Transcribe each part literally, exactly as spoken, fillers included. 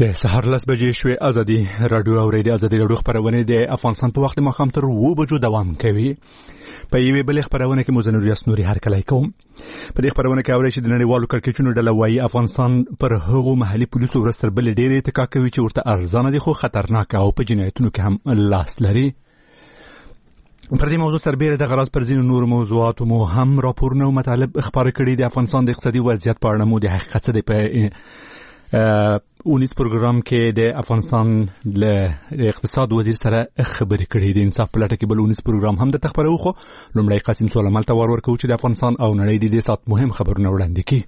د سهار لس بجې شوې. ازادي راډیو او ریډیو ازادي راډیو خبرونه د افغانستان په وخت ماښام تر اوه بجو دوام کوي. په یوې بلې خبرونه کې مزنور یاس نوري هرکلی کوم. په دې خبرونه کې اورئ چې د نړیوالو کړکېچونو ډله وایي افغانستان پر هغو محلي پولیسو ورځ تر بلې ډېرې اتکا کوي چې ورته ارزانه دي خو خطرناک او په جنایتونو کې هم لاس لري. پر دې موضوع سربېره د غراض پر ځینو نور موضوعاتو مو هم راپورونه او مطالب خبرې کړي. د افغانستان د اقتصادي وضعیت په اړه مو د حقیقت څه دی په اونیس پروګرام کې د افغانستان له اقتصاد وزیر سره خبرې کړې. د انصاف په لټه کې بل اونیس پروګرام هم د تخبرو خو لومړی قاسم سولمل ته ور ورکو چې د افغانستان او نړۍ د دې سات مهم خبرونه وړاندې کړي.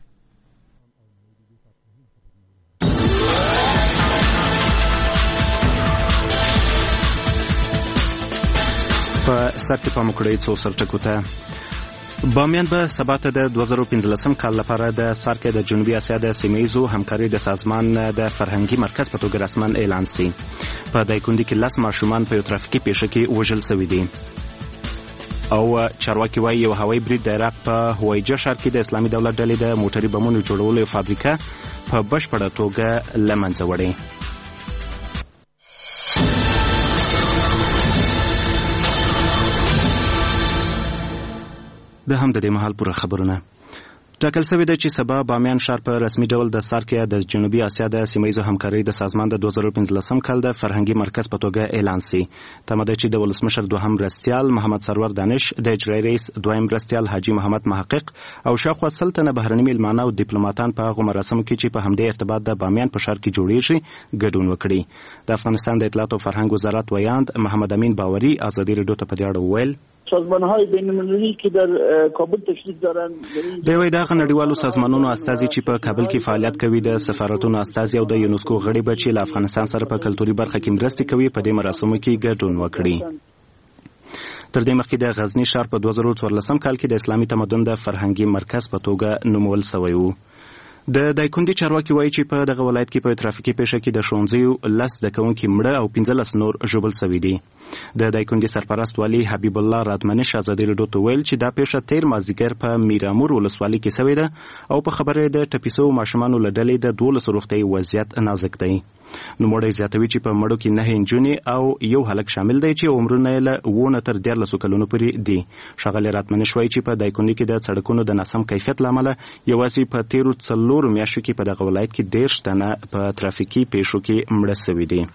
په سر کې پام وکړئ څو سرټکو ته. بامیان به سبا ته د دوه زره پنځلسم کال لپاره د سارک د جنوبي اسیا د سیمه‌ییزو همکارۍ د سازمان د فرهنګي مرکز په توګه رسماً اعلان شي. په دایکنډي کې لس ماشومان په یو ترافیکي پیښه کې وژل شوي دي. او چارواکي وایي یو هوایي برید د عراق په هوایجه ښار کې د اسلامي دولت ډلې د موټري بمونو جوړولو یو فابریکه په بشپړه توګه له منځه وړي. د هم د دې مهال پوره خبرونه. ټاکل شوې ده چې سبا بامیان ښار په رسمي ډول د سارک د جنوبي اسیا د سیمه‌ییزو همکارۍ د سازمان د دوه زره پنځلسم کال د فرهنګي مرکز په توګه اعلان شي. تمه ده چې د ولسمشر دوهم مرستیال محمد سرور دانش، د اجرایي رئیس دویم مرستیال حاجي محمد محقق او شاوخوا سل تنه بهرني میلمانه او ډیپلوماټان په هغو مراسمو کې چې په همدې ارتباط د بامیان په ښار کې جوړیږي ګډون وکړي. د افغانستان د اطلاعات او فرهنګ وزارت ویاند محمد امین باوري ازادي راډیو ته په دې اړه وویل سازمان‌های بین‌المللی که در کابل تشریف دارند. دوی وایي دغه نړیوالو سازمانونو استازي چې په کابل کې فعالیت کوي د سفارتونو استازي او د یونسکو غړي به چې له افغانستان سره په کلتوري برخه کې مرستې کوي په دې مراسمو کې ګډون وکړي. تر دې مخکې د غزني ښار په دوه زره څوارلسم کال کې د اسلامي تمدن د فرهنګي مرکز په توګه نومول شوی و. د دایکنډي چارواکي وایي چې په دغه ولایت کې په ترافیکي پیښه کې د ښوونځیو لس زده کوونکي مړه او پنځلس نور ژوبل شوي دي. د دایکنډي سرپرست والي حبیب الله رادمنش ازادي راډیو ته ویل چې دا پیښه تیر مازدیګر په میرامور ولسوالۍ کې شوې ده او په خبره د ټپي شوو ماشومانو له ډلې د دولسو روغتیايي وضعیت نازک دی. نوموړی زیاتوي چې په مړو کې نهه نجونې او یو هلک شامل دی چې عمرونه یې له اووه نه تر دیارلسو کلونو پورې دي. ښاغلی رادمنش وایي چې په دایکنډي کې د سړکونو د ناسم کیفیت له امله یوازې په تیرو څلورو میاشتو کې په دغه ولایت کې دېرش تنه په ترافیکي پیښو کې مړه شوي دي.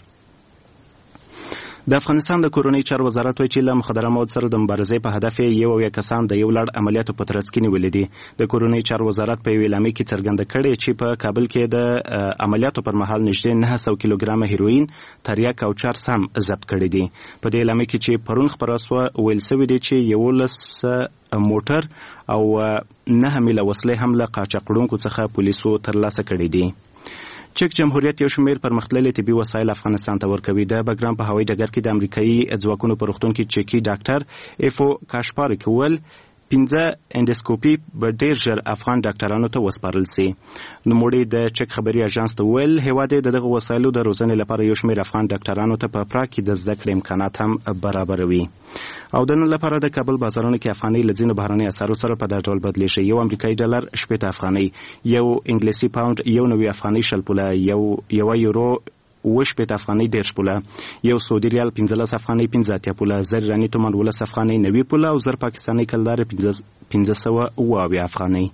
د افغانستان د کورنۍ چارو وزارت وایي چې له مخدره مواد سره د مبارزې په هدف یو اویا کسان د یو لړ عملیاتو په ترڅ کې نیولي دي. د کورنۍ چارو وزارت په یوې اعلامیه کې څرګنده کړې چې په کابل کې د عملیاتو پر مهال نږدې نهه سوه کیلوګرامه هیروین، تریاک او چرس هم ضبط کړي دي. په دې اعلامیه کې چې پرون خپره سوه ویل شوي دي چې یولس موټر او نهه میله وسلې هم له قاچاقړونکو څخه پولیسو ترلاسه کړي دي. چک جمهوریت یو شمېر پرمختللي طبي وسایل افغانستان ته ورکوي. د بګرام په هوایي ډګر کې د امریکایي ځواکونو په روغتون کې چیکي ډاکټر ایفو کاشپارک وویل پنځه اندوسکوپي به ډېر ژر افغان ډاکټرانو ته وسپارل شي. نوموړي د چک خبري اژانس ته وویل هیواد د دغه وسایلو د روزنې لپاره یو شمېر افغان ډاکټرانو ته په پراګ کې د زده کړې امکانات هم برابروي. او د نن لپاره د کابل بازارونو کې افغانۍ له ځینو بهرنۍ اسعارو سره په دا ډول بدلېږي. یو امریکایي ډالر شپېته افغانۍ، یو انګلیسي پاونډ یو نوي افغانۍ شل پوله، یو یوه یورو اوه شپېته افغانۍ دېرش پوله، یو سعودي ریال پنځلس افغانۍ پنځه اتیا پوله، زر ایراني تومان ولس افغانۍ نوي پوله او زر پاکستانۍ کلدارې پنځه سوه اوه اویا افغانۍ.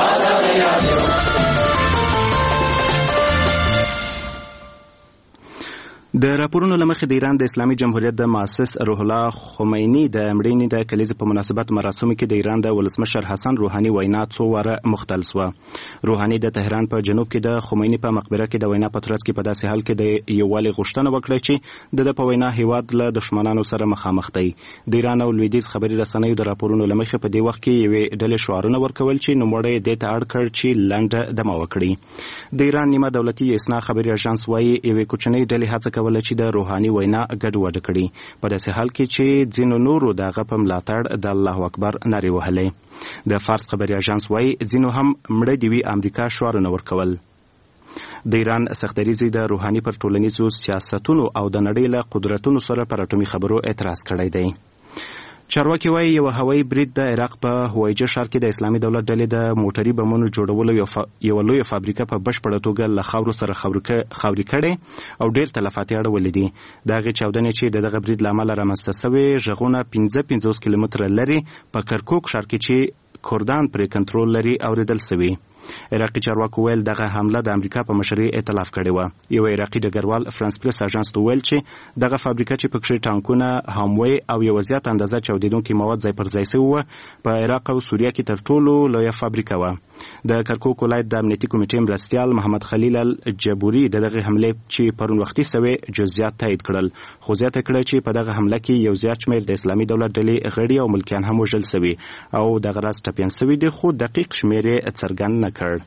د راپورونو له مخې د ایران د اسلامي جمهوریت د مؤسس روح الله خمیني د مړینې د کلیزې په مناسبت مراسمو کې د ایران د ولسمشر حسن روحاني وینا څو واره مختل شوه. روحاني د تهران په جنوب کې د خمیني په مقبره کې د وینا په ترڅ کې په داسې حال کې د یووالي غوښتنه وکړه چې د ده په وینا هیواد له دښمنانو سره مخامخ دی. د ایران او لویدیځ خبري رسنیو د راپورونو له مخې په دې وخت کې یوې ډلې شعارونه ورکول چې نوموړی دې ته اړ کړ چې لنډه دمه وکړي. د ایران نیمه دولتي اسنا خبري اژانس وایي یوې کوچنۍ ډلې هڅه کوله چې د روحاني وینا ګډوډه کړي په داسې حال کې چې ځینو نورو د هغه په ملاتړ د الله اکبر نارې وهلې. د فارس خبري اژانس وایي ځینو هم مړه دې وي امریکا شعارونه ورکول. د ایران سختدریځي د روحاني پر ټولنیزو سیاستونو او د نړۍ له قدرتونو سره پر اټومي خبرو اعتراض کړی دی. چارواکي وایي یو هوایي برید د عراق په هوایجه ښار کې د اسلامي دولت ډلې د موټري بمونو جوړولو یو لویه فابریکه په بشپړه توګه له خاورو سره خاوري کړې او ډېر تلفات یې اړولي دي. د هغې چاودنې چې د دغه برید له امله رامنځته سوې غږونه پنځه پنځوس کیلومتره لرې په کرکوک ښار کې چې کردان پرې کنټرول لري اورېدل سوي. عراقي چارواکو ویل دغه حمله د امریکا په مشرۍ ائتلاف کړې وه. یو عراقي ډګروال فرانس پریس اژانس ته ویل چې دغه فابریکه چې پکښې ټانکونه، هاموی او یوه زیات اندازه چاودېدونکي مواد ځای پر ځای سوي وه په عراق او سوریه کې تر ټولو لویه فابریکه وه. د کرکوک ولایت د امنیتي کمیټې مرستیال محمد خلیل الجبوري د دغې حملې چې پرون وختي سوې جزئیات تایید کړل، خو زیاته کړه چې په دغه حمله کې یو زیات شمېر د اسلامي دولت ډلې غړي او ملکیان هم وژل سوي او دغه راز ټپیان سوي دي، خو دقیق شمېر یې څرګند نه کړ.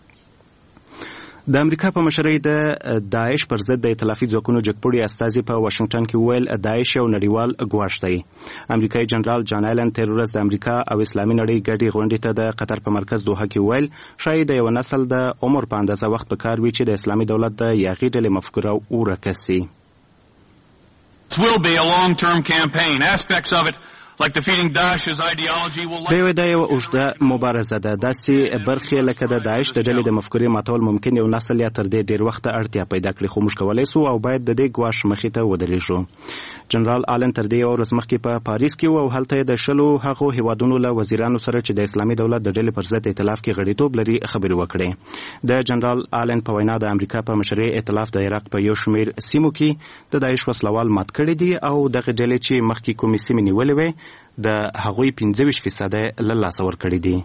د امریکا په مشرۍ د داعش پر ضد د ائتلافي ځواکونو جګپوړي استازي په واشنګټن کې ویل داعش یو نړیوال ګواښ دی. امریکایي جنرال جان ایلن تیر ورځ د امریکا او اسلامي نړۍ ګډې غونډې ته د قطر په مرکز دوحه کې ویل ښایي د یو نسل د عمر په اندازه وخت په کار وي چې د اسلامي دولت د یاغي ډلې مفکوره ورکه سي. This will be a long-term campaign. Aspects of it like defeating Daesh's ideology will دا یو د یو اوږده مبارزه ده. داسې برخې لکه د داعش د ډلې د مفکورې ماتول ممکن یو نسل یا تر دې ډېر وخته اړتیا پیدا کړي، خو موږ کولی سو او باید د دې ګواښ مخې ته ودرېږو. جنرال آلن تر دې یوه ورځ مخکې په پاریس کې و او هلته یې د شلو هغو هیوادونو له وزیرانو سره چې د اسلامي دولت د ډلې پر ضد ائتلاف کې غړیتوب لري خبرې وکړې. د جنرال آلن په وینا د امریکا په مشرۍ ائتلاف د عراق په یو شمېر سیمو کې د داعش وسلوال مات کړي دي او دغه ډلې چې مخکې کومې سیمې نیولې وې د هغوی پنځه ویشت فیصده له لاسه ورکړي دي.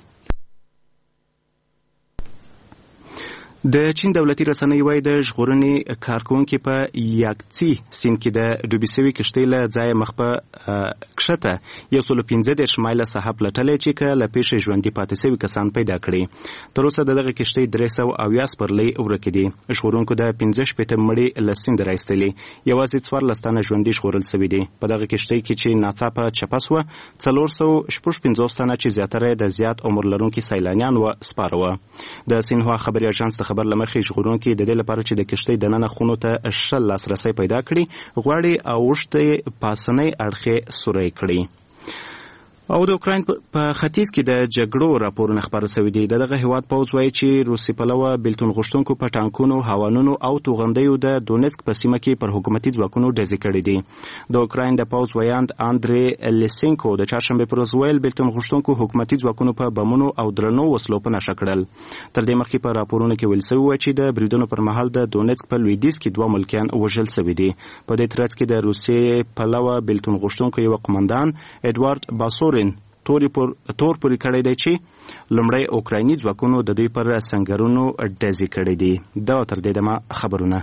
د چین دولتي رسنۍ وایي د ژغورنې کارکوونکي په یاکڅي سیند کې د ډوبې سوي کښتۍ له ځایه مخ په کښته یو سلو پنځه دېرش مایله ساحه پلټلی چې که له پیښې ژوندي پاتې سوي کسان پیدا کړي. تر اوسه د دغه کښتۍ درې سوه اویا سپرلۍ ورکې دي. ژغورونکو د پنځه شپېته مړي له سینده راایستلي، یوازې څوارلس تنه ژوندي ژغورل سوي دي. په دغه کښتۍ کې چې ناڅاپه چپه سوه څلور سوه شپږ پنځوس تنه چې زیاتره یې د زیات عمر لرونکي سیلانیان وه سپاره وه. د سینهوا خبري اژانس خبر لمخې ژغورونکي د دې لپاره چې د کښتۍ دننه خونو ته ښه لاسرسی پیدا کړي غواړي او اوښتې پاسنۍ اړخې سوری کړي. او د اوکراین په ختیځ کې د جګړو راپورونه خپاره سوي دي. د دغه هیواد پوځ وایي چې روسي پلوه بېلتون غوښتونکو په ټانکونو، هاوانونو او توغندیو د دونیتسک په سیمه کې پر حکومتي ځواکونو ډزې کړي دي. د اوکراین د پوځ ویاند اندرې لیسینکو د چهارشنبې پر ورځ ویل بېلتون غوښتونکو حکومتي ځواکونو په بمونو او درنو وسلو په نښه کړل. تر دې مخکې په راپورونو کې ویل سوي وه چې د بریدونو پر مهال د دونیتسک په لویدیځ کې دوه ملکیان وژل سوي دي. په دې ترڅ کې د روسیې پلوه بېلتون غوښتونکو یوه قمندان ایډوارډ باسورین تور پورې کړی دی چې لومړی اوکرایني ځواکونو د دوی پر سنګرونو ډزې کړي دي. دا تر دې دمه خبرونه.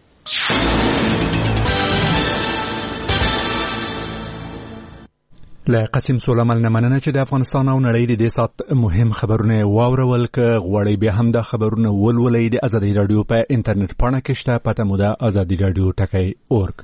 له قسم سولمل نه مننه چې د افغانستان او نړۍ د دې سات مهم خبرونه واورول. که غواړئ بیا هم دا خبرونه ولولئ د ازادي راډیو په انټرنیټ پاڼه کې شته، پته مو ده ازادي راډیو ټکی اورګ.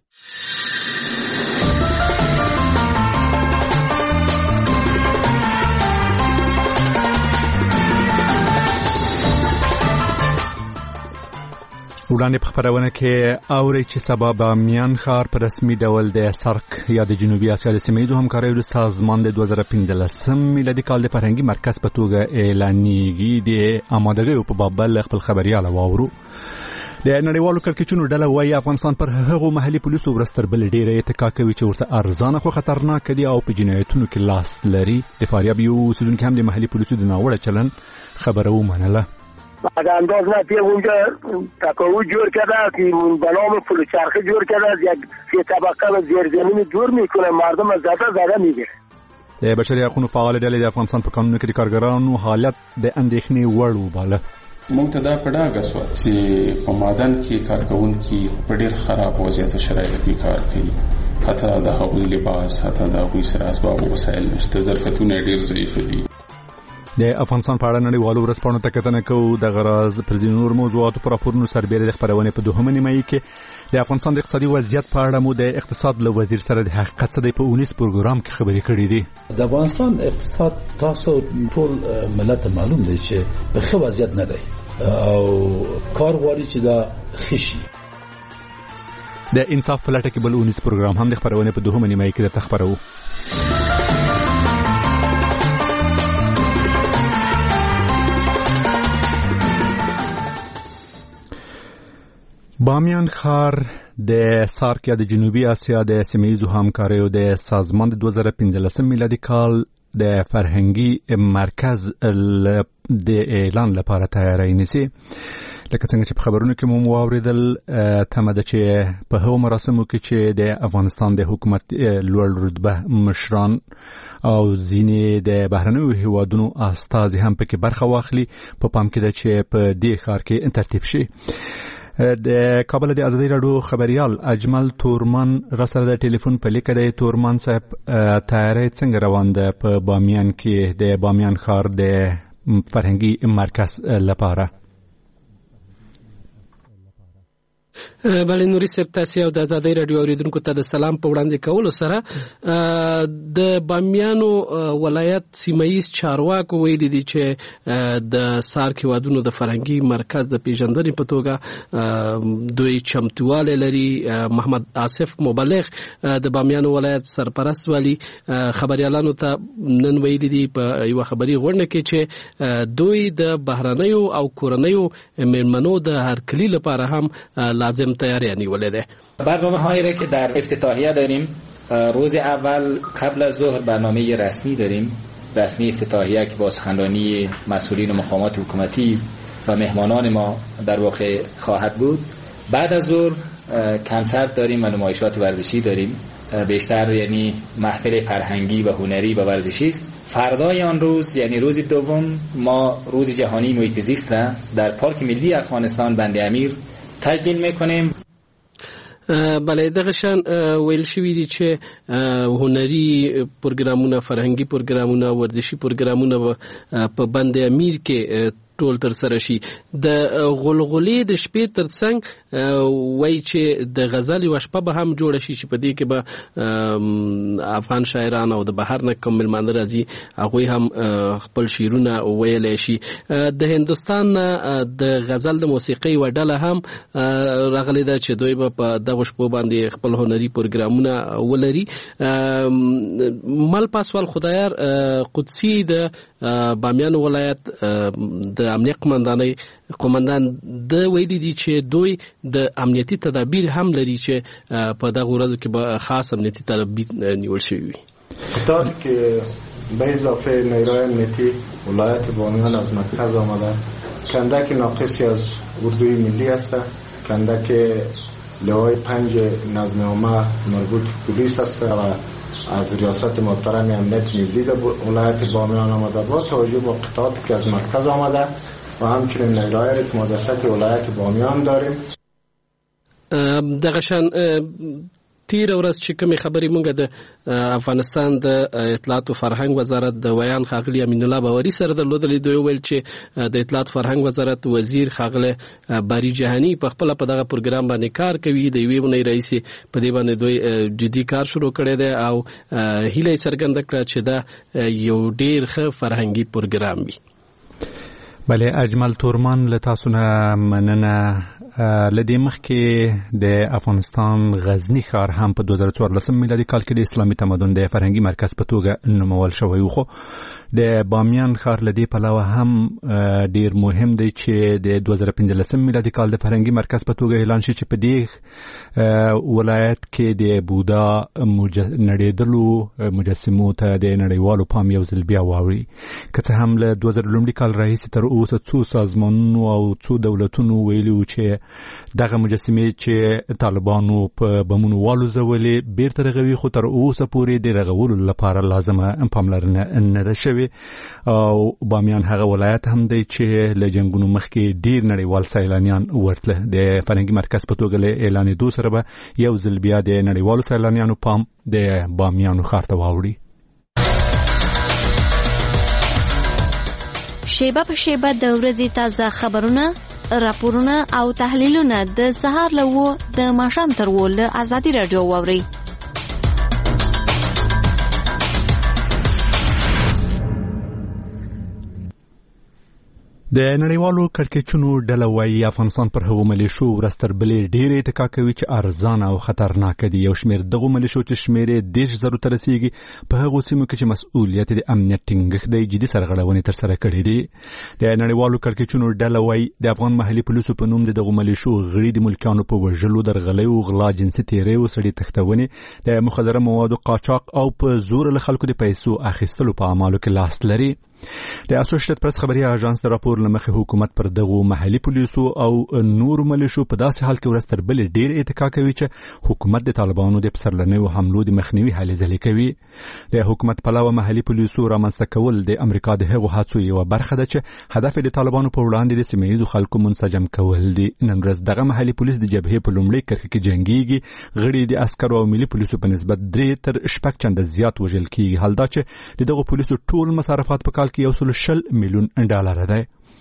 وړاندې په خبرونه کې اورئ چې سبا به میان ښار په رسمي ډول د سرک یا د جنوبي اسیا د سیمهییزو همکاریو سازمان د دوه زره پنځلسم میلادي کال د فرهنګي مرکز په توګه اعلانیږي. د آمادګیو په باب بل خپل خبرياله واورو. د نړیوالو کړکېچونو ډله وایي افغانستان پر هغو محلي پولیسو ورځ تر بلې ډېره اتکا کوي چې ورته ارزانه خو خطرناک دي او په جنایتونو کې لاس لري. د فاریاب یو اوسیدونکي هم د محلي پولیسو د ناوړه چلند خبره ومنله. بعد انداز نفی اونجا تکاوی جور کرده که به نام فلوچرخه جور کرده، یک سه طبقه و زیرزمینی جور میکنه، مردم از زده زده میگه. د بشري حقوقو فعال ډلې د افغانستان په قانون کې د کارګرانو حالت د اندېښنې وړ وباله. موږ ته دا په ډاګه شوه چې په معدن کې کارکوونکي په ډېر خراب وضعیت شرایطو کې کار کوي، حتی د هغوی لباس، حتی د هغوی سره اسباب او وسایل نشته، ظرفیتونه ډېر ضعیف دي. د افغانستان په اړه نړیوالو ورځپاڼو ته کتنه کوو. د غراز پر ځینو نور موضوعاتو پر راپورونو سربېره د خپرونې په دوهمه نیمایي کې د افغانستان د اقتصادي وضعیت په اړه مو د اقتصاد له وزیر سره د حقیقت څه دی په اونیس پروګرام کې خبرې کړې دي. د افغانستان اقتصاد تاسو ټول ملت معلوم دی چې په ښه وضعیت نه دی او کار غواړي چې دا ښه شي. د انصاف په لټه کې بل اونیس پروګرام هم د خپرونې په دوهمه نیمایي کې درته خپروو. بامیان ښار د سارک یا د جنوبي اسیا د سیمه‌ییزو همکاریو د سازمان د دوه زره پنځلسم میلادي کال د فرهنګي مرکز د اعلان لپاره تیاری نیسي. لکه څنګه چې په خبرونو کې مو واوریدل، تمه ده چې په هغو مراسمو کې چې د افغانستان د حکومت لوړ رتبه مشران او ځینې د بهرنیو هیوادونو استازي هم پکې برخه واخلي، په پام کې ده چې په دې ښار کې ترتیب شي. د کابل د ازادي راډیو خبريال اجمل تورمان غسر د ټلیفون په لیکه د تورمان صاحب تیاری څنګه روان ده په بامیان کې د بامیان ښار د فرهنګي مرکز لپاره؟ بله نوري صاحب، تاسو د ازادي راډیو اوریدونکو ته د سلام په وړاندې کولو سره د بامیانو ولایت سیمه‌ییز چارواکو ویلي دي چې د سارک هیوادونو د فرهنګي مرکز د پیژندنې په توګه دوی چمتواله لري. محمد آصف مبلغ د بامیانو ولایت سرپرست والی خبريالانو ته نن ویلي دي په یو خبري غونډه کې چې دوی د بهرنیو او کورنیو میلمنو د هرکلی لپاره هم لازم تیاری نیولده ده. برنامه هایی را که در افتتاحیه داریم، روز اول قبل از ظهر برنامه رسمی داریم، رسمی افتتاحیه که با سخنرانی مسئولین و مقامات حکومتی و مهمانان ما در واقع خواهد بود. بعد از ظهر کنسرت داریم و نمایشات ورزشی داریم، بیشتر یعنی محفل فرهنگی و هنری و ورزشی است. فردای آن روز یعنی روز دوم ما روز جهانی محیط زیست را در پارک ملی افغانستان بند امیر تجلیل میکنیم. بله، دغه شان ویل شوی دي چې هنري پروګرامونه، فرهنګي پروګرامونه، ورزشي پروګرامونه په بند امیر کې ټول تر سره شي. د غلغلې د شپې ترڅنګ وای چې د غزل یو شپه به هم جوړ شي چې په دې کې به افغان شاعران او د بهر نه کوم ملمانه راځي، هغوی هم خپل شعرونه ویلی شي. د هندوستان د غزل د موسیقۍ یوه ډله هم راغلې ده چې دوی به په دغو شپو باندې خپل هنري پروګرامونه ولري. مل پاسوال خدایار قدسي د بامیان ولایت د امنیت قومندانۍ قومندان د ویلي دي چې دوی د امنیتي تدابیر هم لري چې په دغه ورځو کې به خاص امنیتي تدابیر نیول شوي وي. خطر که به اضافه نیروی امنیتی ولایت بامیان از مرکز آمده، کندک ناقصی از اردوی ملی است، کندک لوای پنج نظم عامه مربوط پلیس است و از ریاست محترم امنیت ملی در ولایت بامیان آمده با توجه به قطعاتی که از مرکز آمده و همچنین نیروهای ارتمادست ولایت بامیان داریم. دغه شان تیر ورځ چې کومې خبرې مونږ د افغانستان د اطلاعات او فرهنګ وزارت د ویان ښاغلي امین الله باوري سره درلودلې، دوی ویل چې د اطلاعات فرهنګ وزارت وزیر ښاغلی باری جهاني په خپله په دغه پروګرام باندې کار کوي. د یوې اونۍ راهیسې په دې باندې دوی جدي کار شروع کړی دی او هیله یې څرګنده کړه چې دا یو ډېر ښه فرهنګي پروګرام وي. بله، اجمل تورمان له تاسو نه مننه. له دې مخکې د افغانستان غزني ښار هم په دوه زره څوارلسم میلادي کال کې د اسلامي تمدن د فرهنګي مرکز په توګه نومول شوی و، خو د بامیان ښار له دې پلوه هم ډیر مهم دی چې د دوه زره پنځلسم میلادي کال د فرهنګي مرکز په توګه اعلان شي چې په دې ولایت کې د بودا نړېدلو مجسمو ته د نړیوالو پام یو ځل بیا واوړي. که څه هم له دوه زره لومړي کال راهیسې تر اوسه څو سازمانونو او څو دولتونو ویلي و چې دغه مجسمې چې طالبانو په بمونو والوزولې بیرته رغوي، خو تر اوسه پورې د رغولو لپاره لازمه پاملرنه نه ده شوې. او بامیان هغه ولایت هم دی چې له جنګونو مخکې ډیر نړیوال سیلانیان ورتله. د فرهنګي مرکز په توګه له اعلانېدو سره به یو ځل بیا د نړیوالو سیلانیانو پام د بامیانو ښار ته واوړي. شیبه په شیبه د ورځې تازه خبرونه، راپورونه او تحلیلونه د سهار له وو د ماښام تر وو له ازادي راډیو واورئ. د نړیوالو کړکېچونو ډله وايي افغانستان پر هغو ملیشو ورځ تر بلې ډېرې اتکا کوي چې ارزانه او خطرناکه دي. یو شمېر دغو ملیشو چې شمېر یې دېرش زرو ته رسېږي په هغو سیمو کې چې مسؤلیت د امنیت ټینګښت دی جدي سرغړونې ترسره کړي دي. د نړیوالو کړکېچونو ډله وايي د افغان محلي پولیسو په نوم د دغو ملیشو غړي د ملکیانو په وژلو، درغلیو، غلا، جنسي تېریو، سړي تښتونې، د مخدره موادو قاچاق او په زور له خلکو د پیسو اخیستلو په اعمالو کې لاس لري. د اسوسییټډ پریس خبري اژانس د راپور لمخې حکومت پر دغو محلي پولیسو او نور ملیشو په داسې حال کې ورځ تر بلې ډېر اتکا کوي چې حکومت د طالبانو د پسرلنیو حملو د مخنیوي هلې ځلې کوي. د حکومت پلوه محلي پولیسو رامنځته کول د امریکا د هغو هڅو یوه برخه ده چې هدف د طالبانو په وړاندې د سیمه ییزو خلکو منسجم کول دي. نن ورځ دغه محلي پولیس د جبهې په لومړۍ کرښه کې جنګیږي. غړي د عسکرو او ملي پولیسو په نسبت درې تر شپږ چنده زیات وژل کیږي. حال دا چې د دغو پولیسو ټول مصارفات په کال کې یو سل شل میلیون ډالر دی.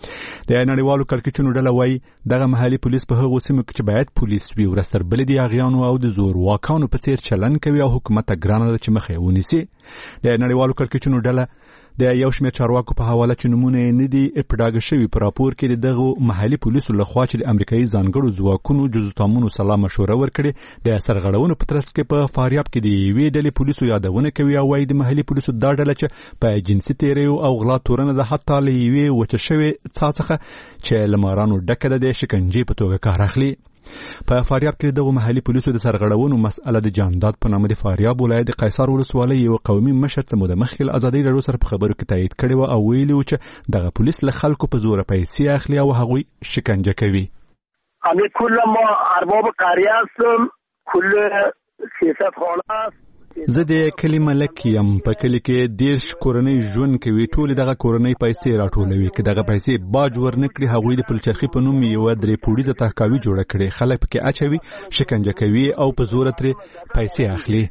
د نړیوالو کړکېچونو ډله وايي دغه محلي پولیس په هغو سیمو کې چې باید پولیس وي ورځ تر بلې د اغیانو او د زورواکانو په څیر چلن کوي او حکومت ته ګرانه ده چې مخه یې ونیسي. د نړیوالو کړکېچونو ډله د یو شمېر چارواکو په حواله چې نومونه یې نه دي اپډاګه شوي په راپور کې د دغو محلي پولیسو لخوا چې د امریکایي ځانګړو ځواکونو جزوتامونو سلا مشوره ورکړې د سرغړونو په ترڅ کې په فاریاب کې د یوې ډلې پولیسو یادونه کوي او وايي د محلي پولیسو دا ډله چې په جنسي تېریو او غلا تورنه ده حتی له یوې وچه شوې څا څخه چې له مارانو ډکه ده د شکنجې په توګه کار اخلي. په فاریاب کې دغه محلي پولیسو د سرغړونو مسأله د جانداد په نامه د فاریاب ولایت د قیصر ولسوالۍ یو قومي مشر څه موده مخکې له ازادۍ راډیو سره په خبرو کې تایید کړی و او ویلي و چې دغه پولیس له خلکو په زوره پیسې اخلي او هغوی شکنجه کوي. همه کل ما ارباب قریه هستم، کل سیاست خانه است. زه د کلی ملک یم. په کلی کې دېرش کورنۍ ژوند کوي. ټولې دغه کورنۍ پیسې راټولوي. که دغه پیسې باج ورنکړي هغوی د پلچرخي په نوم یوه درې پوړیزه تهکاوي جوړه کړې. خلک پکې اچوي، شکنجه کوي او په زوره ترې پیسې اخلي.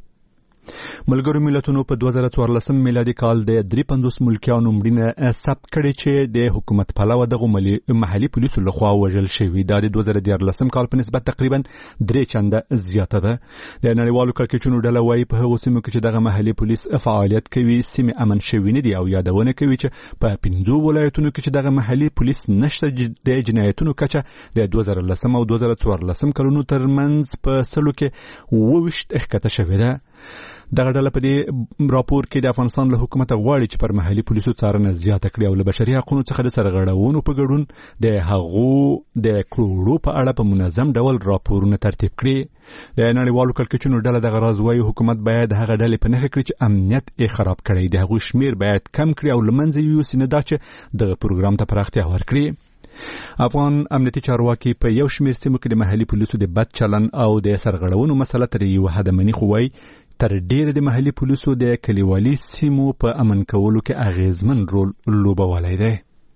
ملګرو ملتونو په دوه زره څوارلسم میلادي کال د درې پنځوس ملکیانو مړینه ثبت کړې چې د حکومت پلوه دغو محلي پولیسو لخوا وژل شوي. دا د دوه زره دیارلسم کال په نسبت تقریبا درې چنده زیاته ده. د نړیوالو کړکېچونو ډله وايي په هغو سیمو کې چې دغه محلي پولیس فعالیت کوي سیمې امن شوي نه دي او یادونه کوي چې په پنځو ولایتونو کې چې دغه محلي پولیس نشته د جنایتونو کچه د دوه زره لسم او دوه زره څوارلسم کلونو ترمنځ په سلو کې اووه ویشت ښکته شوې ده. دغه ډله په دې راپور کې د افغانستان له حکومت غواړي چې پر محلي پولیسو څارنه زیاته کړي او له بشري حقوقو څخه د سرغړونو په ګډون د هغو د کړوړو په اړه په منظم ډول راپورونه ترتیب کړي. د نړیوالو کړکېچونو ډله دغه راز وايي حکومت باید هغه ډلې په نښه کړي چې امنیت یې خراب کړی. د هغوی شمیر باید کم کړي او له منځه یې یوسي، نه دا چې دغه پروګرام ته پراختیا ورکړي. افغان امنیتي چارواکي په یو شمېر سیمو کې د محلي پولیسو د بد چلن او د سرغړونو مسله تر یوه حده مني، خو وايي تر ډیره د محلي پولیسو د کلیوالي سیمو په امن کولو کې اغیزمن رول لوبولی دی.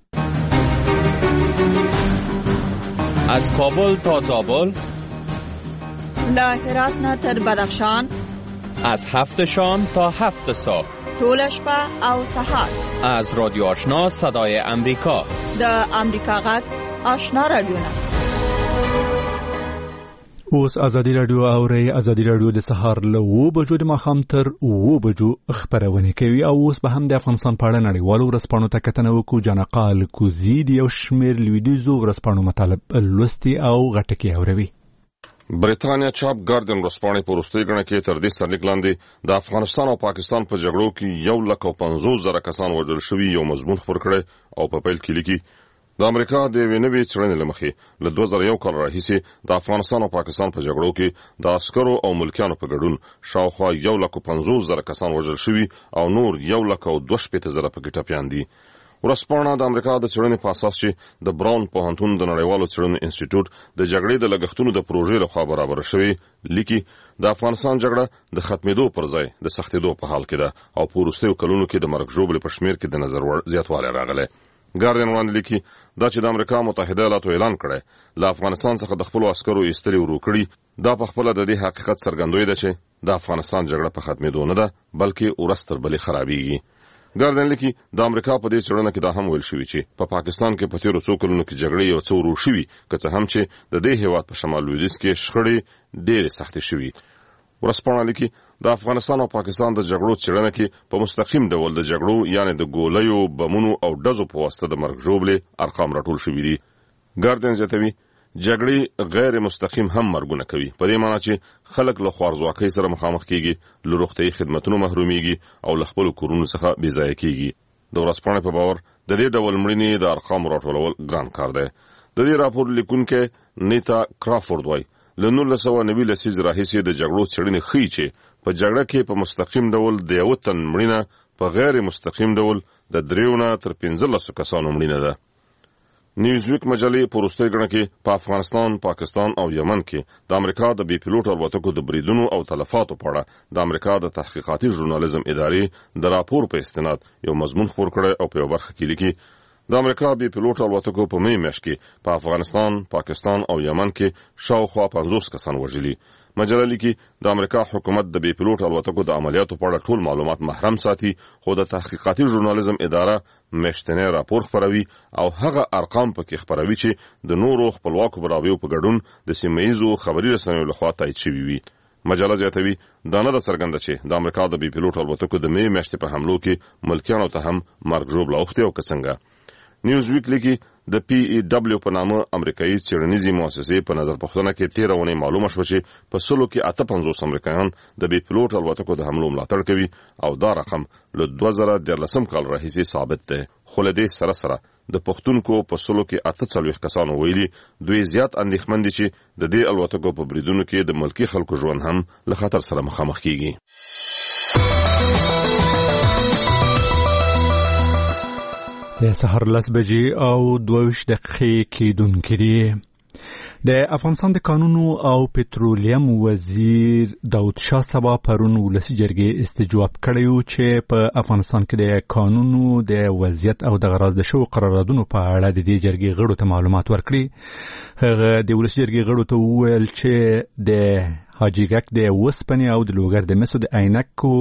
از کابل تا زابل، له هرات نه تر بدخشان، از هفت شام تا هفت صبح، طول شپه او سهار، از رادیو آشنا صدای امریکا، د امریکا غږ آشنا رادیو. اوس ازادي رادیو اوري. ازادي رادیو د سهار له اوه بجو د ماښام تر اوه بجو خبرونه کوي او اوس به هم د افغانستان په اړه نړیوالو ورځپاڼو ته کتنه وکړو. جانقال کوزي د یو شمېر لویدیځو ورځپاڼو مطالب لوستي او غټکي اوروي. برېټانیا چاپ ګارډین ورځپاڼې په وروستۍ ګڼه کې تر دې سرلیک لاندې د افغانستان او پاکستان په جګړو کې یو لک او پنځوس زره کسان وژل شوي یو مضمون خپور کړی او په پیل کې لیکي د امریکا د یوې نوې څېړنې له مخې له دوه زره یو کال راهیسې د افغانستان او پاکستان په جګړو کې د عسکرو او ملکیانو په ګډون شاوخوا یو لک او پنځوس زره کسان وژل شوي او نور یو لک او دوه شپېته زره پکې ټپیان دي. ورځپاڼه د امریکا د څېړنې په اساس چې د براون پوهنتون د نړیوالو څېړنو انسټیټیوټ د جګړې د لګښتونو د پروژې لخوا برابره شوې لیکي د افغانستان جګړه د ختمېدو پر ځای د سختېدو په حال کې ده او په وروستیو کلونو کې د مرګ ژوبلې په شمېر کې د نظر وړ زیاتوالی راغلی. ګارډین وړاندې لیکي دا چې د امریکا متحده ایالاتو اعلان کړی له افغانستان څخه د خپلو عسکرو ایستلې ورو کړي دا په خپله د دې حقیقت څرګندوی ده چې د افغانستان جګړه په ختمېدو نه ده بلکې ورځ تر بلې خرابېږي. ګارډین لیکي د امریکا په دې څېړنه کې دا هم ویل شوي چې په پا پاکستان کې په تېرو څو کلونو کې جګړې یو څه ورو شوي که څه هم چې د دې هېواد په شمال لویدیځ کې شخړې ډېرې سختې شوي. ورسپانه لیکي د افغانستان او پاکستان د جګړو څېړنه کې په مستقیم ډول د جګړو یعنی د ګولیو بمونو او ډزو په واسطه د مرګ ژوبلې ارقام راټول شوي دي. ګاردین زیاتوي جګړې غیر مستقیم هم مرګونه کوي، په دې معنی چې خلک له خوارځواکۍ سره مخامخ کیږي، له روغتیايي خدماتونو محرومیږي او له خپل کورونو څخه بې ځایه کیږي. د ورځپاڼې په باور د دې ډول مړینې د ارقامو راټولول ګران کار دی. د دې راپور لیکونکی نیتا کرافورد وایي له نولس سوه نوي لسیزې راهیسې د جګړو څېړنې ښیي چې په جګړه کې په مستقیم ډول د یوه تن مړینه په غیر مستقیم ډول د دریو نه تر پنځلسو کسانو مړینه ده. نیوزویک مجلې په وروستۍ ګڼه کې په افغانستان، پاکستان او یمن کې د امریکا د بې پیلوټ الوتکو د بریدونو او تلفاتو په اړه د امریکا د تحقیقاتي ژورنالیزم ادارې د راپور په استناد یو مضمون خپور کړی او په یو برخه کې لیکي د امریکا بې پیلوټ الوتکو په مې میاشت کې په افغانستان، پاکستان او یمن کې شاوخوا پنځوس کسان وژلي. مجله لیکي د امریکا حکومت د بې پیلوټ الوتکو د عملیاتو په اړه ټول معلومات محرم ساتي، خو د تحقیقاتي ژورنالیزم اداره میاشتنی راپور خپروي او هغه ارقام پکې خپروي چې د نورو خپلواکو براویو په ګډون د سیمه ییزو خبري رسنیو لخوا تایید شوي وي. مجله زیاتوي دا نه ده څرګنده چې د امریکا د بې پیلوټ الوتکو د مې میاشتې په حملو کې ملکیانو ته هم مرګ ژوبله اوښتې او که څنګه. نیوزویک لیکي د پی ای ډبلیو په نامه امریکایي څېړنیزې مؤسسې په نظر پوښتنه کې تېره اونۍ معلومه شوه چې په سلو کې اته پنځوس امریکایان د بې پیلوټ الوتکو د حملو ملاتړ کوي او دا رقم له دوه زره دیارلسم کال راهیسې ثابت دی. خو له دې سره سره د پښتونکو په سلو کې اته څلوېښت کسانو ویلي دوی زیات اندېښمن دي چې د دې الوتکو په بریدونو کې د ملکي خلکو ژوند هم له خطر سره مخامخ کیږي. د سهار لس بجې او دوه ویشت دقیقې کېدونکې دي. د افغانستان د کانونو او پټرولیم وزیر داود شاه سبا پرون ولسي جرګې استجواب کړی چې په افغانستان کې د کانونو د وضعیت او د غراض د شوو قراردادونو په اړه د دې جرګې غړو ته معلومات ورکړي. هغه د ولسي جرګې غړو ته وویل چې د حاجیګک د وسپنې او د لوګر د مسو د عینکو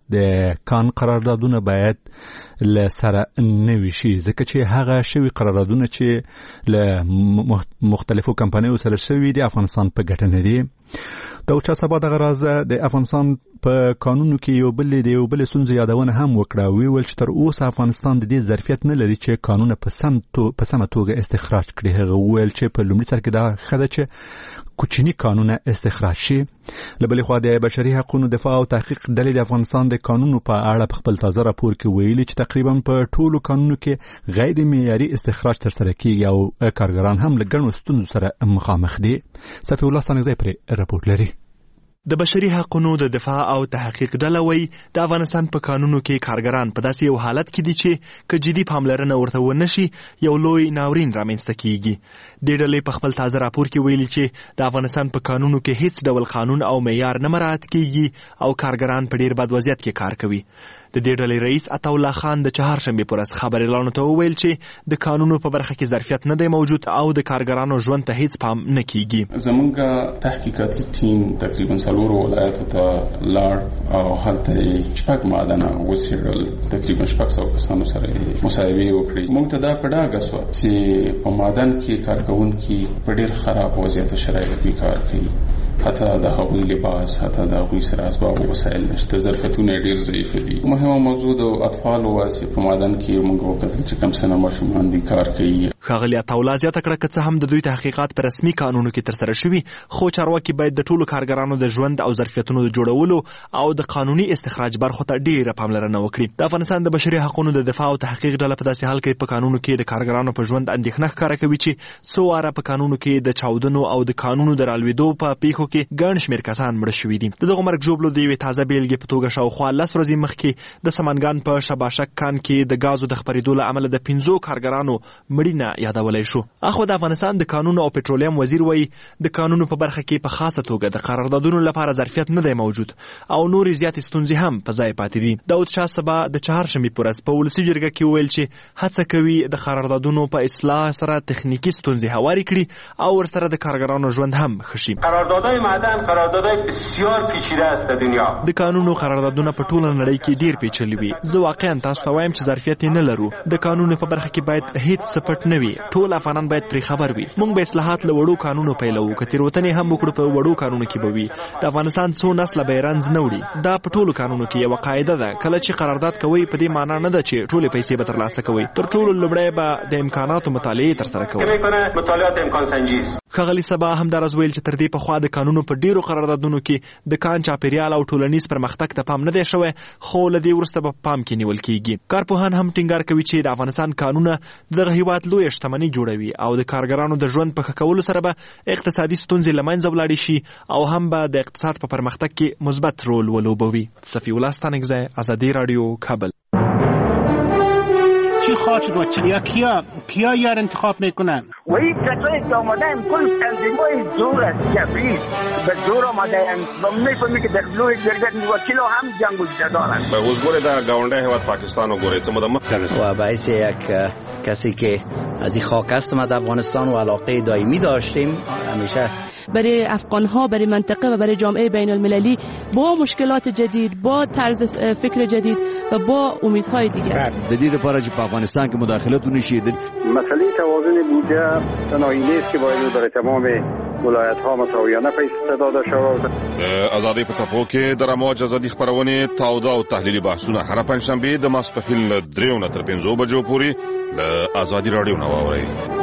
د کان قراردادونه باید له سره نوي شي، ځکه چې هغه شوي قراردادونه چې له مختلفو کمپنیو سره شوي دي افغانستان په ګټه نه دي. داود شاه سبا دغه راز د افغانستان په قانونو کې یو بل د یو بل ستونزې یادونه هم وکړه. ویل چې تر اوسه افغانستان د دې ظرفیت نه لري چې قانون په سم تو په سمه توګه استخراج کړي. هغه ویل چې په لومړي سر کې دا خده چې کوچني قانونه استخراج شي. له بلې خوا د بشري حقوقو دفاع او تحقیق ډلې د افغانستان د قانونو په اړه په خپل تازه راپور کې ویلي چې تقریبا په ټولو قانونو کې غیر معیاري استخراج ترسره کیږي او کارګران هم له ګڼو ستونزو سره مخامخ دي. صفي الله ستانګزی پرې راپور لري. د بشري حقوقو د دفاع او تحقیق ډله وایي د افغانستان په قانونو کې کارګران په داسې یو حالت کې دي چې که جدي پاملرنه ورته ونه شي یو لوی ناورین رامنځته کیږي. دې ډلې په خپل تازه راپور کې ویلي چې د افغانستان په قانونو کې هیڅ ډول قانون او معیار نه مراعات کیږي او کارګران په ډیر بد وضعیت کې کار کوي. د دې ډلې رئیس عطاالله خان د چهارشنبې پر ورځ خبریالانو ته وویل چې د قانونو په برخه کې ظرفیت نه دی موجود او د کارګرانو ژوند ته هیڅ پام نه کیږي. زمونږ تحقیقاتي ټیم تقریبا څلورو ولایتو ته لاړ او هلته یې شپږ معدنه وڅېړل، تقریبا شپږ سوه کسانو سره یې مصاحبې وکړې. موږ ته دا په ډاګه سوه چې په معدن کې کارکوونکي په ډېر خراب وضعیت شرایطو کې کار کوي، حتی د هغوی لباس، حتی د هغوی سره اسباب او وسایل نشته، ظرفیتونه یې ډېر ضعیف دي. مهمه موضوع د اطفالو واسې په معدن کې موږ وکتل چې کم سنه ماشومان دي کار کوي. ښاغلي عطاالله زیاته کړه که څه هم د دوی تحقیقات په رسمي قانونو کې ترسره شوي، خو چارواکي باید د ټولو کارګرانو د ژوند او ظرفیتونو د جوړولو او د قانوني استخراج برخو ته ډېره پاملرنه وکړي. د افغانستان د بشري حقوقو د دفاع او تحقیق ډله په داسې حال کې په قانونو کې د کارګرانو په ژوند اندېښنه ښکاره کوي چې څو واره په قانونو کې د چاودنو او د قانونو د رالوېدو په پیښو کې ګڼ شمېر کسان مړه شوي دي. د دغو مرګ ژوبلو د یوې تازه بېلګې په توګه شاوخوا لس ورځې مخکې د سمنګان په شباشک کان کې د ګازو د خپرېدو له امله د پنځو کارګرانو مړینه یادولی شو. اخو د افغانستان د قانونو او پټرولیم وزیر وایي د قانونو په برخه کې په خاصه توګه د قراردادونو لپاره ظرفیت نه دی موجود او نورې زیاتې ستونزې هم په ځای پاتې دي. داود شاه سبا د چهارشنبې په ورځ په ولسي جرګه کې وویل چې هڅه کوي د قراردادونو په اصلاح سره تخنیکي ستونزې هوارې کړي او ورسره د کارګرانو ژوند هم ښه شي. قراردادهای معدن قراردادهای بسیار پیچیده است در دنیا. د قانونو قراردادونه په ټوله نړۍ کې ډېر پیچلي وي. زه واقعا تاسو ته وایم چې ظرفیت یې نه لرو. د قانونو په برخه کې باید هیڅ څه پټ نه وي ټول افغانان باید پرې خبر وي. موږ به اصلاحات له وړو قانونو پیلوو که تېروتنې هم وکړو په وړو قانونو کې به وي. د افغانستان څو نسله به رنځ نه وړي. دا په ټولو قانونو کې یوه قاعده ده کله چې قرارداد کوئ په دې معنا نه ده چې ټولې پیسې به ترلاسه کوئ. تر ټولو لومړی به د امکاناتو مطالعې ترسره کوئ. مطالعات امکان سنجی ښاغلي صبا همداراز ویل چې تر دې پخوا د قانونو په ډیرو قراردادونو کې د کان چاپیریال او ټولنیز پرمختګ ته پام نه دی شوی خو له دې وروسته به پام کې نیول کیږي. کارپوهان هم ټینګار کوي چې د افغانستان قانونه دغه هیواد لویه شتمني جوړوي او د کارګرانو د ژوند په ښه کولو سره به اقتصادي ستونزې له منځه ولاړې شي او هم به د اقتصاد په پرمختګ کې مثبت رول ولوبوي. صفی الله ستانکزی، آزادی رادیو، کابل. چی خواهد شد و یا کیا کیا یار انتخاب میکنن؟ و این کسایی که آمدن کل تنظیمای زور است جبری به زور آمدن و میفهمی که در لوی جرگت وکیل هم جنگ وجود دارن. به حضور در گاونده هیواد پاکستان و گوره چه مدت و باعث یک کسی که از این خاک هستم از افغانستان و علاقه دائمی داشتیم همیشه برای افغان‌ها، برای منطقه و برای جامعه بین المللی با مشکلات جدید، با طرز فکر جدید و با امیدهای دیگر. جدید لپاره چې په افغانستان کې مداخلت ونشي. مسئله توازن بودجه تنهایی نیست که باید برای تمام ولایت‌ها مساویانه پیش داده شود. آزادی په څپو کې د رموج ازادي خبرونه تاوده او تحلیلي بحثونه هر پنځشنبه د ماسپښین دریو نه تر پنځو بجو پورې د آزادي رادیو نه واورئ.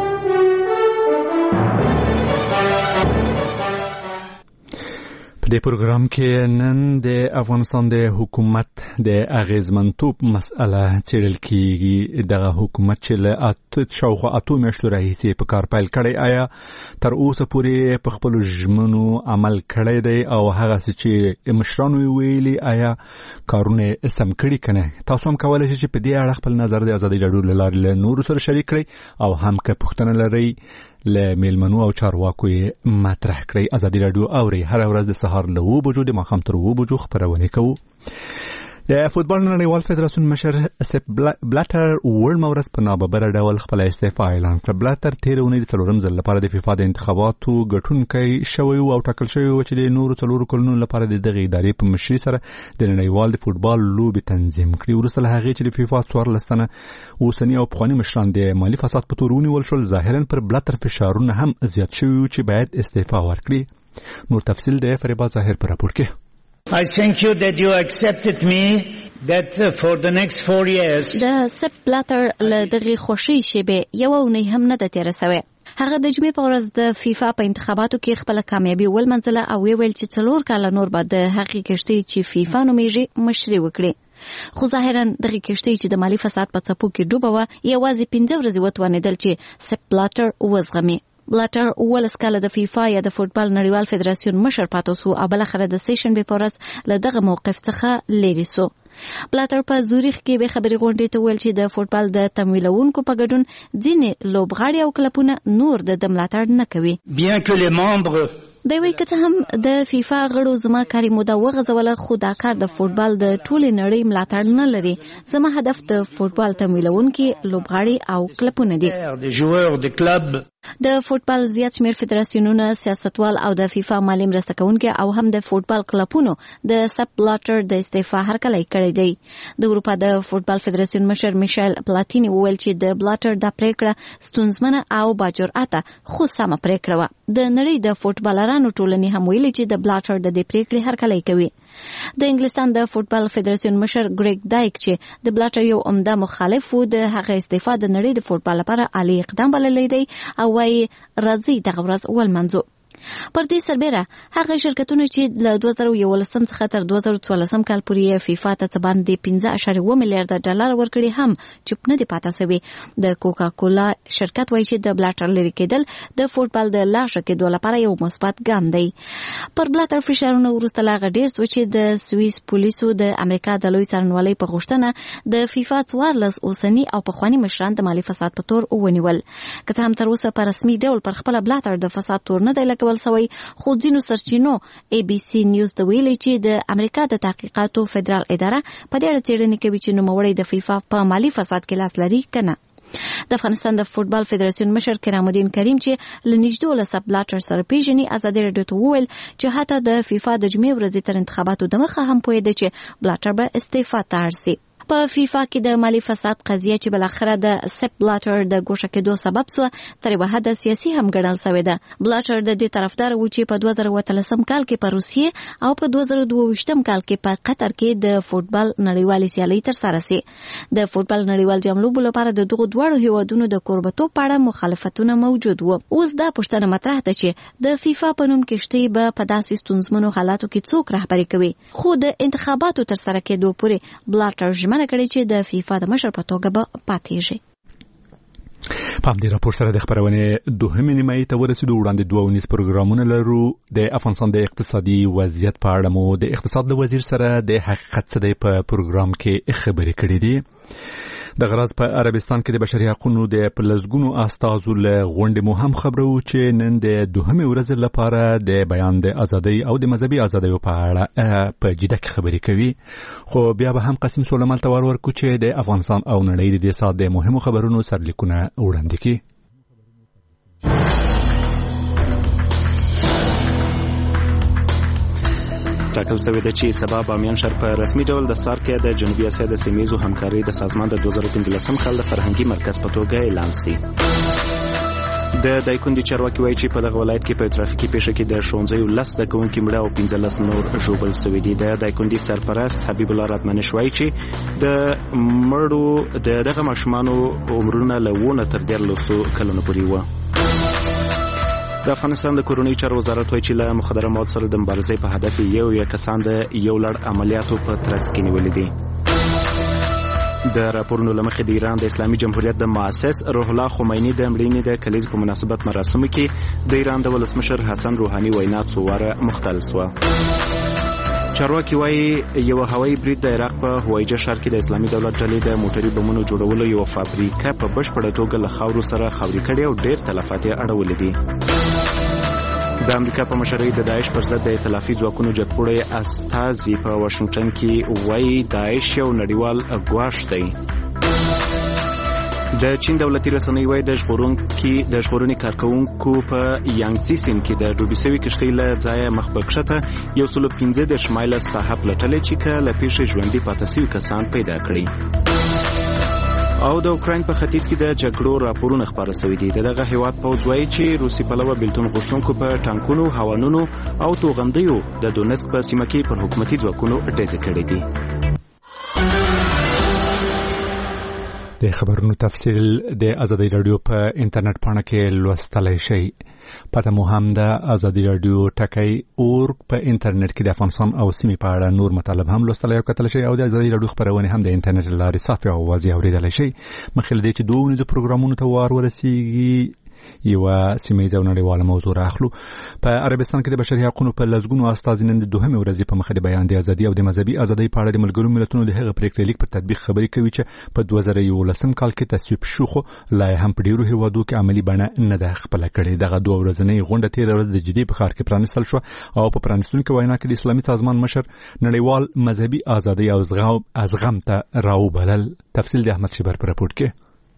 په دې پروګرام کې نن د افغانستان د حکومت د اغیزمنتوب مسأله څېړل کیږي. دغه حکومت چې له اته شاوخوا اتو میاشتو راهیسې په کار پیل کړی آیا تر اوسه پورې په خپلو ژمنو عمل کړی دی او هغسې چې مشرانو یې ویلي آیا کارونه یې سم کړي که نه؟ تاسو هم کولی شئ چې په دې اړه خپل نظر د ازادي راډیو له لارې له نورو سره شریک کړئ او هم که پوښتنه لرئ له میلمنو او چارواکو یې مطرح کړئ. ازادي راډیو اورئ هره ورځ د سهار له اوه بجو د ماښام تر اوه بجو خپرونې کوو. د فوتبال نړیوال فدراسیون مشر سپ بلاتر وړمه ورځ په ناببره ډول خپله استعفا اعلان کړه. بلاتر تېره اونۍ د څلورم ځل لپاره د فیفا د انتخاباتو ګټونکی شوی او ټاکل شوی و چې د نورو څلورو کلونو لپاره د دغې ادارې په مشرۍ سره د نړیوال د فوټبال لوبې تنظیم کړي. وروسته له هغې چې د فیفا څوارلس تنه اوسني او پخواني مشران د مالي فساد په تور ونیول شول ظاهرا پر بلاتر فشارونه هم زیات شوي و چې باید استعفا ورکړي. نور تفصیل د فریبا ظاهر په راپور کې. I thank you that you accepted me that for the next four years. د سپ بلاتر له دغې خوښۍ شیبې یوه اونۍ هم نه ده تېره سوې. هغه د جمعې په ورځ د فیفا په انتخاباتو کې خپله کامیابي ولمنځله او ویل چې څلور کاله نور به د هغې کښتۍ چې فیفا نومیږي مشري وکړي. خو ظاهرا دغې کښتۍ چې د مالي فساد په څپو کې ډوبه وه یوازې پنځه ورځې وتوانېدل چې سپ بلاتر وزغمي. بلاتر اوولس کاله د فیفا یا د فوټبال نړیوال فدراسیون مشر پاتې سو او بالاخره د سې شنبې په ورځ له دغه موقف څخه لرې سو. بلاتر په زوریخ کې به خبري غونډې ته ویل چې د فوټبال د تمویلونکو په ګډون ځینې لوبغاړي او کلبونه نور د ملاتړ نه کوي. bien que les membres دی وایي که څه هم د فیفا غړو زما کاري موده وغځوله خو دا کار د فوټبال د ټولې نړۍ ملاتړ نه لري. زما هدف د فوټبال تمویلونکي لوبغاړي او کلبونه دي. د فوټبال زیات شمېر فدراسیونونه سیاستوال او د فیفا مالي مرسته کوونکي او هم د فوټبال کلبونو د سپ بلاتر د استعفا هرکلی کړی دی. د اروپا د فوټبال فدراسیون مشر میشل پلاتیني وویل چې د بلاتر دا پریکړه ستونزمنه او باجرأته خو سمه پریکړه وه. د نړۍ د فوټبالرانو ټولنې هم ویلي چې د بلاتر د دې پریکړې هرکلی کوي. د انګلستان د فوټبال فدراسیون مشر ګریګ دایک چې د بلاتر یو عمده مخالف و د هغه استعفا د نړۍ د فوټبال لپاره عالی اقدام بللی دی او وايي راځي دغه ورځ ولمنځو. پر دې سربیره هغه شرکتونه چې له دوه زره یولسم څخه تر دوه زره څوارلسم کال پورې فیفا ته څه باندې پنځه اعشاریه اووه میلیارډه ډالر ورکړي هم چوپ نه دي پاتې سوي. د کوکا کولا شرکت وایي چې د بلاتر لرې کېدل د فوټبال د لا ښه کېدو لپاره یو مثبت ګام دی. پر بلاتر فشارونه وروسته لا هغه ډېر سو چې د سویس پولیسو د امریکا د لوی څارنوالۍ په غوښتنه د فیفا څوارلس اوسني او پخواني مشران د مالي فساد په تور ونیول. که څه هم تر اوسه په رسمي ډول پر خپله بلاتر د فساد تور نه دی لګول سوی خو ځینو سرچینو ای بي سي نیوز ته ویلي چې د امریکا د تحقیقاتو فدرال اداره په دې اړه څېړنې کوي چې نوموړی د فیفا په مالي فساد کې لاس لري که نه. د افغانستان د فوټبال فدراسیون مشر کرام الدین کریم چې له نږدې له سپ بلاتر سره پیژني ازادي راډیو ته وویل چې حتی د فیفا د جمعې ورځې تر انتخاباتو دمخه هم پوهېده چې بلاتر به استعفا ته اړ سي. په فیفا کې د مالی فساد قضیه چې بلاخره د سپ بلاټر د ګوښه کېدو سبب سو تر به حد سیاسي هم ګڼل شوې ده. بلاټر د دې طرفدار و چې په دوه زره اتلسم کال کې په روسیې او په دوه زره دوه ویشتم کال کې په قطر کې د فوتبال نړیوالې سیالۍ ترسره سي. د فوتبال نړیوال جام لوبو لپاره د دغو دواړو هیوادونو د کوربتو په اړه مخالفتونه موجود وو. اوس دا پوښتنه مطرح ده چې د فیفا په نوم کشتۍ به په داسې ستونزمنو حالاتو کې څوک رهبري کوي. خو د انتخاباتو ترسره کېدو پورې بلاټر ژمنه کړې چې د فیفا د مشر په توګه به پاتېږي. په همدې راپور سره د خپرونې دوهمې نیمایي ته ورسېدو. وړاندې دوه ونیز پروګرامونه لرو. د افغانستان د اقتصادي وضعیت په اړه مو د اقتصاد د وزیر سره د حقیقت څه دی په پروګرام کې خبرې کړې دي. د غرض په عربستان کې د بشري حقوقو د پلزګونو استازو له غونډې مو هم خبرو چې نن د دوهمې ورځې لپاره د بیان د ازادۍ او د مذهبي ازادۍ په اړه په جده کې خبرې کوي. خو بیا به هم قاسم سلیمان ته ور ورکو چې د افغانستان او نړۍ د دې سات د مهمو خبرونو سرلیکونه وړاندې کړي. ټاکل شوی دی چې سبا بامیان ښار په رسمي ډول د سارک د جنوبي اسیا د سیمهییزو همکارۍ د سازمان د دوه زره پنځلسم کال د فرهنګي مرکز په توګه اعلان شي. د دایکنډي چارواکي وایي چې په دغه ولایت کې په ترافیکي پیښه کې د ښوونځیو لس زده کوونکي مړه او پنځلس نور ژوبل شوي دي. د دایکنډي سرپرست حبیب الله راتمنش وایي چې د مړو د دغه ماشومانو عمرونه له اووه تر دیارلسو کلونو پورې وه. د افغانستان د کورنۍ چارو وزارت وایي چې له مخدره موادو سره د مبارزې په هدف یو یا کسان د یو لړ عملیاتو په ترڅ کې نیولي دي. د راپورونو له مخې د ایران د اسلامي جمهوریت د مؤسس روح الله خمیني د مړینې د کلیزې په مناسبت مراسمو کې د ایران د ولسمشر حسن روحاني وینا څو واره مختل شوه. چارواکي وایي یو هوایي برید د عراق په هوایجه ښار کې د اسلامي دولت ډلې د موټري بمونو جوړولو یو فابریکه په بشپړه توګه له خاورو سره خاوري کړې او ډېر تلفات یې اړولي دي. د امریکا په مشرۍ د داعش پر ضد د ائتلافي ځواکونو جګپوړی استازي په واشنگټن کې وایي داعش یو نړیوال ګواښ دی. د چین دولتي رسنۍ وایي د ژغورونکي د ژغورنې کارکوونکو په یانګڅي سیند کې د ډوبې شوې کښتۍ له ځایه مخ په کښته یو سلو پنځه دېرش مایله ساحه پلټلې چې که له پیښې ژوندي پاتې شوي کسان پیدا کړي. او د اوکراین په ختیځ کې د جګړو راپورونه خپاره شوي دي. دغه هیواد پوځ وایي چې روسي پلوه بیلتون غوښتونکو په ټانکونو، هوانونو او توغندیو د دونیتسک په سیمه کې پر حکومتي ځواکونو ډزې کړې دي. د خبرونو تفصیل د ازادي رادیو په انټرنیټ پاڼه کې لوستلای شئ. پته مو هم د ازادي رادیو ټکی اورګ په انټرنیټ کې د افغانستان او سیمې په اړه نور مطالب هم لوستلای او کتلای شئ او د ازادي رادیو خبرونه هم د انټرنیټ لارې صافي او واضح اوریدلای شئ. مخکې له دې چې دوه ونیزو پروګرامونو ته وار ورسیږي یو سیمه‌ییزه او نړیواله موضوع راخلو. په عربستان کې د بشري حقوقو په لزګونو استازي نن د دوهمې ورځې په مخه د بیان د ازادي او د مذهبي ازادۍ په اړه د ملګرو ملتونو د هغه پریکړې لیک په تطبیق خبرې کوي چې په دوه زره یولسم کال کې تصویب شو، خو لا هم په ډیرو هیوادو کې عملی بڼه نه ده خپله کړې. دغه دوه ورځنۍ غونډه تېره ورځ د جدي په ښار کې پرانیستل شوه او په پرانیستونکې وینا کې د اسلامي سازمان مشر نړیوال مذهبي ازادۍ او ازغم ته راوبلل. تفصیل د احمد شیبر په راپورټ کې.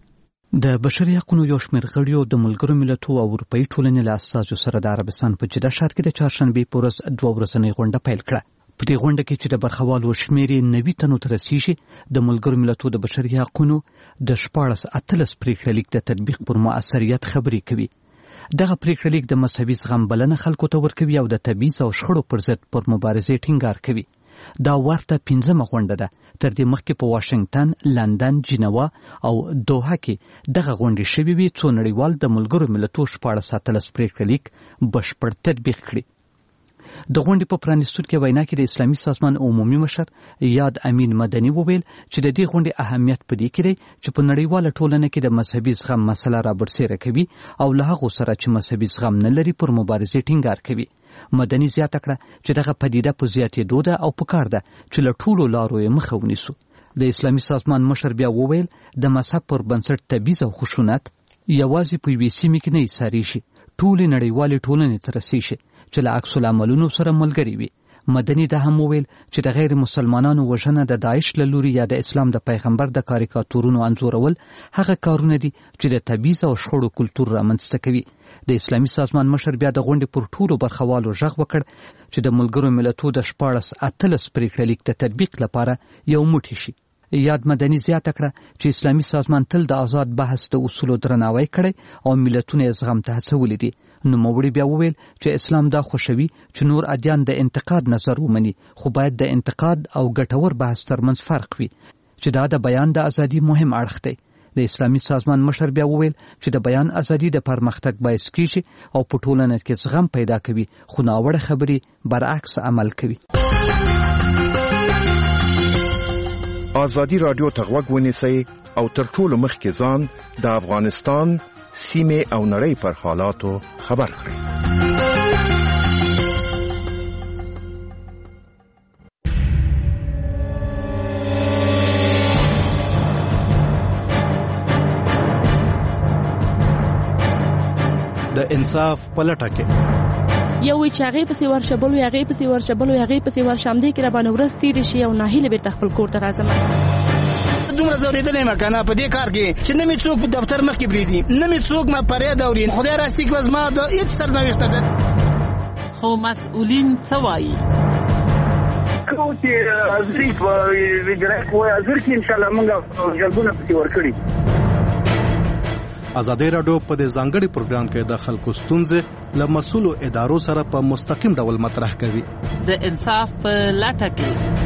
د بشري حقوقو یو شمېر غړیو د ملګرو ملتونو او اروپایي ټولنې له استازو سره د عربستان په جده ښار کې د چهارشنبې په ورځ دوه ورځنۍ غونډه پیل کړه. په دې غونډه کې چې د برخوالو شمېر یې نوي تنو ته رسیږي، د ملګرو ملتونو د بشري حقوقو د شپاړس اتلس پریکړه لیک د تطبیق پر مؤثریت خبرې کوي. دغه پریکړه لیک د مذهبي زغم بلنه خلکو ته ورکوي او د تبعیض او شخړو پر ضد پر مبارزې ټینګار کوي. دا ورته پنځمه غونډه ده. تر دې مخکې په واشنگټن، لندن، جنیوا او دوحه کې دغه غونډې شوې وي څو نړیوال د ملګرو ملتونو شپاړس اتلس پریکړه لیک بشپړ تطبیق کړي. د غونډې په پرانیستونکې وینا کې د اسلامي سازمان عمومي مشر یاد امین مدني وویل چې د دې غونډې اهمیت په دې کې دی چې په نړیواله ټولنه کې د مذهبي زغم مسله رابرسېره کوي او له هغو سره چې مذهبي زغم نه لري پر مبارزې ټینګار کوي. مدني زیاته کړه چې دغه پدیده په زیاتېدو ده او پکار ده چې له ټولو لارو یې مخه ونیسو. د اسلامي سازمان مشر بیا وویل د مذهب پر بنسټ تبعیض او خشونت یوازې په یوې سیمې کې نه ایسارېږي، ټولې نړیوالې ټولنې ته رسېږي چې له عکس العملونو سره ملګري وي. مدني دا هم وویل چې د غیر مسلمانانو وژنه د داعش له لوري یا د اسلام د پیغمبر د کاریکاتورونو انځورول هغه کارونه دي چې د تبعیض او شخړو کلتور رامنځته کوي. د اسلامي سازمان مشر بیا د غونډې پر ټولو برخوالو غږ وکړ چې د ملګرو ملتونو د شپاړس اتلس پریکړه لیک د تطبیق لپاره یو موټی شي. یاد مدني زیاته کړه چې اسلامي سازمان تل د آزاد بحث د اصولو درناوی کړی او ملتونه زغم ته هڅولي دي. نو موري بیا وویل چې اسلام دا خوشوي چې نور ادیان د انتقاد نظر ومني، خو باید د انتقاد او ګټور بحث ترمنځ فرق وي چې دا د بیان د ازادي مهم اړخ دی. د اسلامي سازمان مشر بیا وویل چې د بیان ازادي د پرمختګ باعث کیږي او په ټولنه کې زغم پیدا کوي، خو ناوړه خبرې برعکس عمل کوي. ازادي رادیو ته غوږ ونیسئ او تر ټولو مخکې ځان د افغانستان سیمه او نړۍ پر حالاتو خبر کړئ. د انصاف پلټه کې یو وی چې هغه پسې ورشبل وي هغه پسې ورشبل وي هغه پسې ورشم دی کې را باندې ورس تیر شي او ناهیله به خپل کور ته راځم. دومره زوریدلې مکنه په دې کار کې چې نه می څوک په دفتر مخ کې بریدي، نه می څوک ما پرې دورین خدای راستی کې وزما د هیڅ سرنوشت ده. خو مسؤلین څه وایي؟ کوم چې ازري په ویډرک وای ازر کې ان شاء الله موږ جلبونه پسې ورکړي. ازادي رادیو په دې ځانګړي پروګرام کې د خلکو ستونزې له مسؤلو ادارو سره په مستقیم ډول مطرح کوي. د انصاف په لټه کې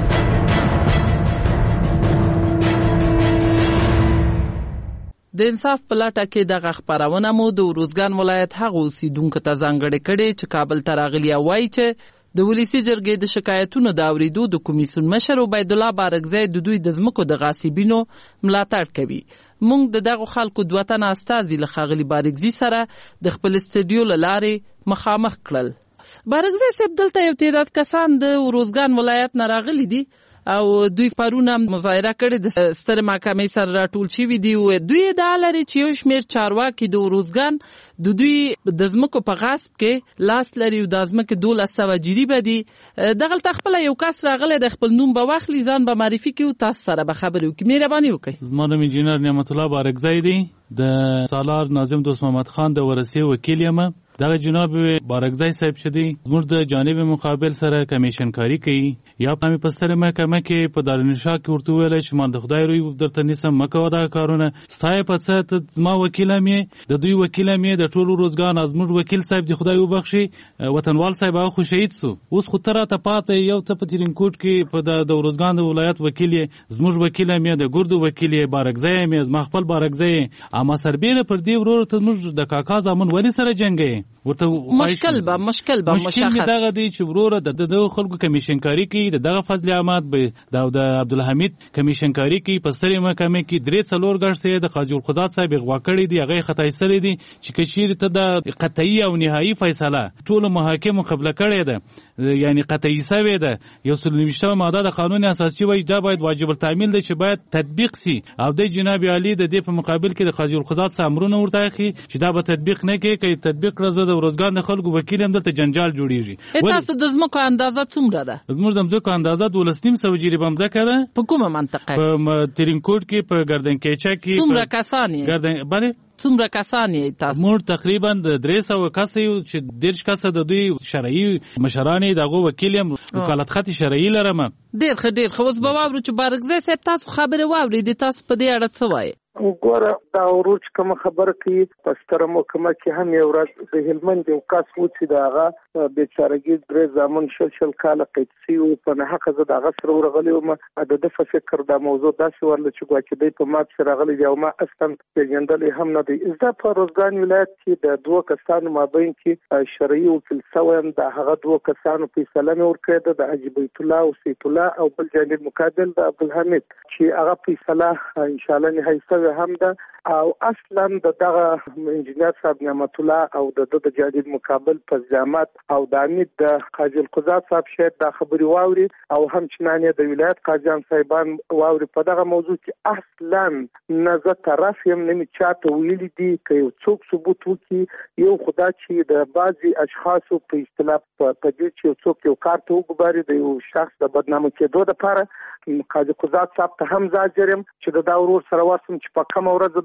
د انصاف په لټه کې دغه خبرونه مو د روزګان ولایت هغه اوسیدونکو ته ځانګړي کړي چې کابل ته راغلي وایي چې د ولسی جرګې د شکایتونو د اوریدو د کمیسیون مشر عبید الله بارګزی د دوی د ځمکو د غاصبینو ملاتړ کوي. مونږ د دغه خلکو دوه تنه استازي له ښاغلي بارګزي سره د خپل استډیو له لارې مخامخ کړل. بارګزي صاحب دلته یو تعداد کسان د روزګان ولایت نه راغلي دي او دوی پرونه مظاهره کړې د ستر محکمې سره راټول شوي دي او دوی دا لري چې یو شمېر چارواکي د روزګان د دوی د ځمکو په غصب کې لاس لري او د ځمکې دولس سوه جریبه دي. دغلته خپله یو کس راغلی د خپل نوم به واخلي ځان به معرفي کړي او تاسو سره به خبرې وکړي. مهرباني وکړئ. زما نوم انجینر نعمت الله بارګزی دی، د سالار ناظم دوست محمد خان د ورثې وکیل یم. دغه جناب بارګزی صاحب شدي زموږ د جانب مقابل سره کمیشن کاری کوي یا په په ستره محکمه کې په دارالانشا کې ورته ویل چې مان د خدای روی درته نیسم مکه ودا کارونه ستای په څه ما وکیل مې د دوی وکیل مې د ټولو روزګان از موږ وکیل صاحب دی خدای وبخشي وطنوال صاحب هغه خو شهید سو اوس خو تر ته پاتې یو څه په ترینکوټ کې په د روزګان د ولایت وکیل زموږ وکیل مې د ګردو وکیل بارګزی مې زما خپل بارګزی اما سربېره پر دی ورور ته موږ د کاکا زامن ولی سره جنگي ورته مشکل به مشکل به مشخص مشکل دغه دی چې وروره د دغه خلکو کمیشن کاری کوي د دغه فضل احمد به د عبدالحمید کمیشن کاری کوي په سترې محکمې کې درې څلور غړسې د قاضي القضات صاحب غوا کړی دی هغه خطای سره دی چې کچیر ته د قطعي او نهایی فیصله ټول محاکم قبل کړی ده یعنی قطعي سوی ده یو سل نوشته ماده د قانون اساسي وایي دا باید واجب التعمیل دی چې باید تطبیق سي او د جناب عالی د دې په مقابل کې د قاضي القضات سره امرونه ورته اخی چې دا به تطبیق نه کوي کوي تطبیق راځي د روزګان د خلکو وکیل هم دلته جنجال جوړیږي. تاسو د ځمکو اندازه څومره ده؟ زموږ د ځمکو اندازه دولس نیم سوه جریبه ځمکه ده. په کومه منطقه؟ په ترینکوټ کې په ګردنکیچه کې. څومره کسان یې؟ ګردن بله څومره کسان یې تاسو؟ موږ تقریبا د درې سوه کسه یو چې دېرش کسه د دوی شرعي مشران یې د هغو وکیل یم وکالت خط شرعي لرم. ډېر ښه ډېر ښه. اوس به واورو چې بارګزی صاحب تاسو خبرې واورېدې تاسو په دې اړه څه وایي؟ وګوره دا ورور چې کومه خبره کوي په ستره محکمه کې هم یو ورځ د هلمند یو کس و چې د هغه بیچارګي درې زامن شل شل کاله قید سوي وو په ناحقه زه د هغه سره ورغلی وم د ده په فکر دا موضوع داسې ورله چې ګواکې دی په ما پسې راغلی دی او ما اصلا پېژندلی هم نه دی. زه په روزګان ولایت کې د دوه کسانو مابین کې شرعي وکیل سوی یم. د هغه دوه کسانو فیصله مې ورکړې ده د حاجي بیت الله او سیف الله او بل جانب مقابل د عبدالحمید چې هغه فیصله انشاءالله نهایي هم ده او اصلا د دغه انجینر صاحب نعمت الله او د د جانب مقابل په زعامت او د امید د قاضي القضات صاحب شاید دا خبري واوري او هم چنانه د ولایت قاضیان صاحبان واوري په دغه موضوع کې اصلا نه زه طرف یم نه می چاته ویلي دي که یو څوک ثبوت وکړي یو خدا چې د بعضي اشخاصو په اصطلاح په دې چې یو څوک یو کار ته وګوري د یو شخص د بدنامه کېدو لپاره قاضي القضات صاحب ته هم زاجرم چې د دا ورور سره واسم چې په کوم ورځ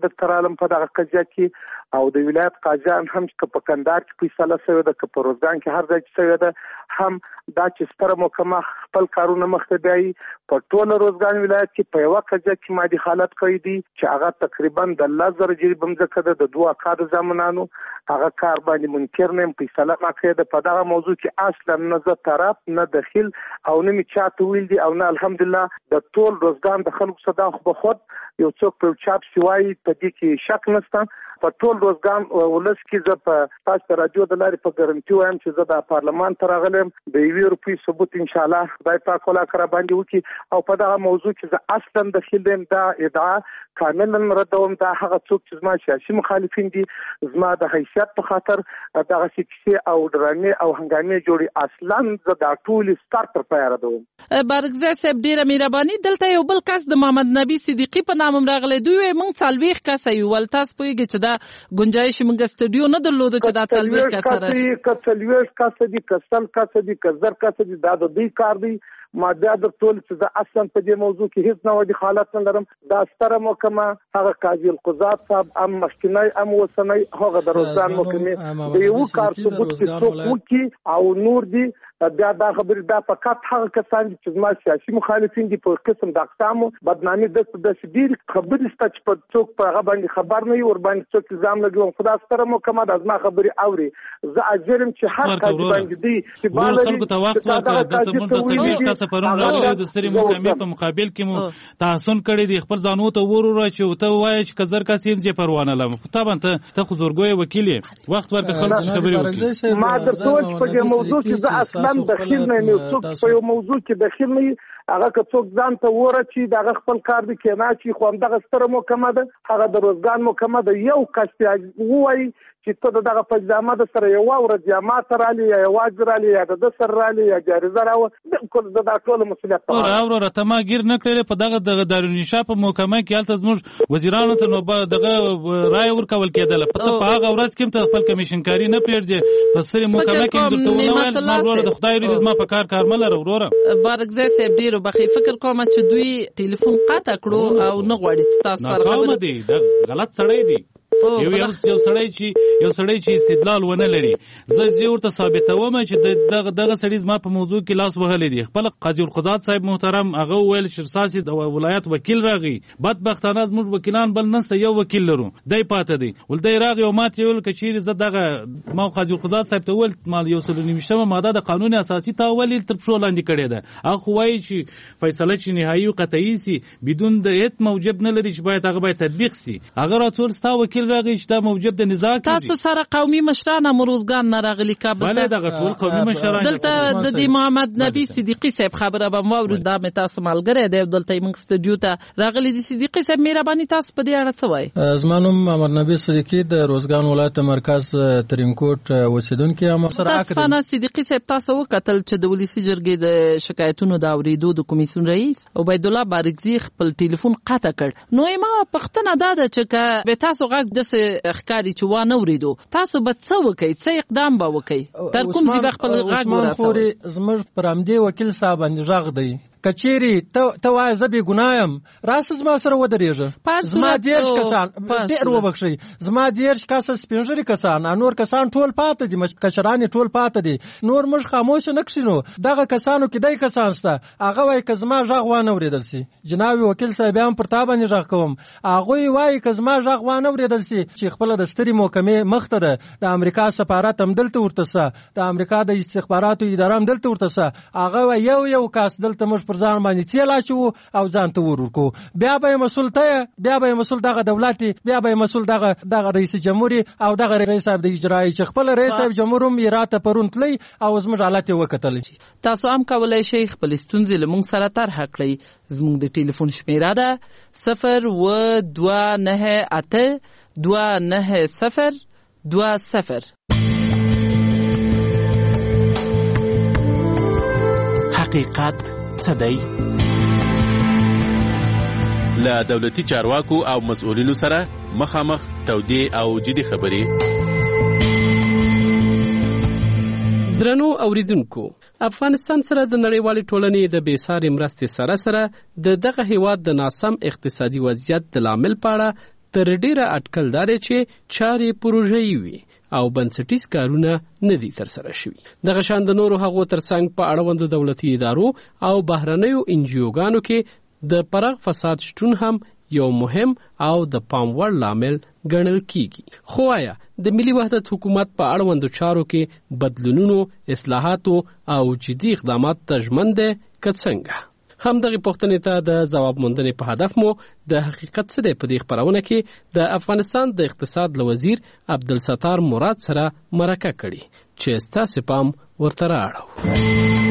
د ترالم په دغه قضیه کې او د ولایت قاضیان هم چې په کندهار کې فیصله شوې ده، که په روزګان کې هر ځای کې شوې ده، هم دا چې ستره محکمه خپل کارونه مخته بیایي. په ټول روزګان ولایت کې په یوه قضیه کې مادي حالت کړی دي چې هغه تقریبا د لس زره جریبه مځکه ده د دوه اکادو زامنانو، هغه کار باندې منکر نه فیصله ما کړې ده. په دغه موضوع کې اصلا نه زه طرف نه دخیل او نه می چاته ویل دي او نه الحمدلله د ټول روزګان د خلکو صدا خو به خود یو څوک په چاپ سیوای په دې کې شک نشته. په ټول روزګان ولس کې زه په تاسو رادیو د لارې په ګارنټي وایم چې زه د پارلمان ته راغلم د یوې روپۍ ثبوت ان شاء الله خدای پاک ولا کرا باندې وکړي او په دغه موضوع کې زه اصلا دخیل دیم دا ادعا کاملا ردوم. دا هغه څوک چې زما سیاسي مخالفین دي زما د حیثیت په خاطر دغه کیسې او ډرامې او هنګامې جوړي اصلا زه دا ټول ستارټر پای ردوم. بارګزی صاحب ډیره مهرباني. دلته یو بل کس د محمد نبی صدیقی په نام راغلی، دوی موږ څلوېښت کسه یو، ول تاسو پوهېږئ چې دا گنجایش موږ سټوډیو نه درلوده چې دا څلوېښت کسه راشي. که څلوېښت کسه دي که سل کسه دي که زر کسه دي دا د دوی کار دی. ما بیا در ټول چې زه اصلا په دې موضوع کې هیڅ نه ودی حالت نه لرم. دا ستره محکمه هغه قاضي القضات صاحب ام مخکنی ام وسنی هغه د روزګان محکمې د یو کار ثبوت کې څوک وکړي او نور دي بیا دا خبرې دا فقط هغه کسان دي چې زما سیاسي مخالفین دي په قسم د اقسامو بدنامي د داسې ډېرې خبرې شته چې په څوک په هغه باندې خبر نه وي ور باندې څوک الزام لګوي. خو دا ستره محکمه د زما خبرې اوري. زه اجرم چې هر قاضي باندې دي چې باندې خلکو ته وخت ورکړه د تمون د څلوېښت کسه پرون راغلي د سترې محکمې په مقابل کې مو تحسن کړی دی خپل ځانو ته ورور چې ته وایې چې کزر کسیم چې پروانه لم طبعا ته ته خو زورګوی وکیل وخت ورکړه خلکو خبرې وکړي. ما د ټول په دې موضوع کې زه اصلا دخیل نه یم. څوک په یو موضوع کې دخیل نه وي هغه که څوک ځان ته وره چې دغه خپل کار دی کې نه چې خو همدغه ستره محکمه ده هغه د روزګان محکمه ده. یو کس ووایي چې ته دغه پجامه د سره یو ورځ یا ما سره رالي یا یواز رالي یا د سره رالي یا جارزه راو بالکل د دا ټول مسؤلیت او اورو ته ما گیر نه کړل په دغه د دارالانشا په محکمه کې الته زموږ وزیرانو ته نو دغه رائے ورکول کېدل په هغه ورځ کې ته خپل کمیشنکاری نه پیړځي په سری محکمه کې درته وویل ما ورور د خدای رضا ما په کار کارمل وروره. بارګزی صاحب ډیرو بخې فکر کوم چې دوی ټلیفون قطع کړو او نه غواړي چې تاسو سره خبرې دي دا غلط سړی دی. یو یو سړی چې یو سړی چې استدلال ونه لري زه زه ورته ثابتوم چې دغه دغه سړی زما په موضوع کې لاس وهلی دی. خپل قاضي القضات صاحب محترم هغه ویل چې ساسي د ولایت وکیل راغی بدبختانه زموږ وکیلان بل نسته یو وکیل لرو دای پاتې دی ولدی راغی او ماته ویل کچیر زه دغه ما قاضي القضات صاحب ته ویل مال یو سل نیمشتمه ماده د قانون اساسي تاویل تر پښو لاندې کړی ده. هغه وایي چې فیصله چې نهایی او قطعي سي بدون د هیڅ موجب نه لري چې باید هغه باید تطبیق سي. هغه راټول ستا وکیل راغی چې دا موجب د نزاع تاسو سره قومي مشران امروزګان نه راغلي کابل ته دغه ټول قومي مشران دلته د دې محمد نبی صدیقی صاحب خبره به مورد دا مې تاسو ملګری دی دلته موږ سټوډیو ته راغلي دي. صدیقی صاحب مهرباني تاسو په دې اړه څه وایي؟ زما نوم محمد نبی صدیقی د روزګان ولایت مرکز ترینکوټ اوسیدونکو یم. سره تاسو صدیقی صاحب تاسو وکتل چې د ولسی جرګې د شکایتونو د اوریدو د کمیسیون رئیس عبید الله بارګزی خپل ټلیفون قطع کړ. نو ما پښتنه دا ده چې به تاسو غږ د ښکاری چې وانه وریدو تاسو به څه وکئ څه اقدام به وکئ تر کوم ځای خپل غږ ورسوي؟ زموږ پر همدې وکیل صاحب باندې غږ دی کچيري ته ته وای زبې ګنایم راس زما سره ودرېږه زما دیرش کسان ډېر وبخشي زما دیرش کسان سپینځري کسان نور کسان ټول پاتې دي کشران ټول پاتې دي نور موږ خاموش نه کښینو دغه کسانو کې دای کسان سته هغه وای که زما غږ وانه اوریدل سي جناب وکیل صاحب هم پر تا باندې غږ کوم هغه وای که زما غږ وانه اوریدل سي چې خپل د ستري محکمې مخته ده د امریکا سفارت هم دلته ورته سه د امریکا د استخباراتو اداره هم دلته ورته سه هغه یو یو کاس دلته موږ ځان باندې چیلا شو او ځان ته ورکو بیا به مسول ته بیا به مسول دغه دولت بیا به مسول دغه دغه رئیس جمهوریت او دغه رئیس صاحب د اجرایی چې خپل رئیس صاحب جمهوریت میراته پرون تلی او زموږ حالت وکتل. تاسو هم کولای شئ خپل ستونزې له موږ سره طرح کړئ. زموږ د ټلیفون شمیره ده صفر و دوه نه اته دوه نه صفر دوه صفر. حقیقت څه دی؟ له دولتي چارواکو او مسؤلینو سره مخامخ تودې او جدي خبرې. درنو اوریدونکو افغانستان سره د نړیوالې ټولنې د بېسارې مرستې سره سره د دغه هیواد د ناسم اقتصادي وضعیت د لامل په اړه تر ډیره اټکل دا دی چې چارې پروژې وي او بنسټیز کارونه نه دي ترسره شوي. دغه شان د نورو هغو ترڅنګ په اړوندو دولتي ادارو او بهرنیو انجیوګانو کې د پراخ فساد شتون هم یو مهم او د پام وړ لامل ګڼل کیږي. خو آیا د ملي وحدت حکومت په اړوندو چارو کې بدلونونو، اصلاحاتو او جدي اقدامات ته ژمن دی که څنګه؟ همدغه پوښتنې ته د ځواب موندنې په هدف مو د حقیقت څه دی په دې خپرونه کې د افغانستان د اقتصاد له وزیر عبدالستار مراد سره مرکه کړې چې ستاسې پام ورته رااړو.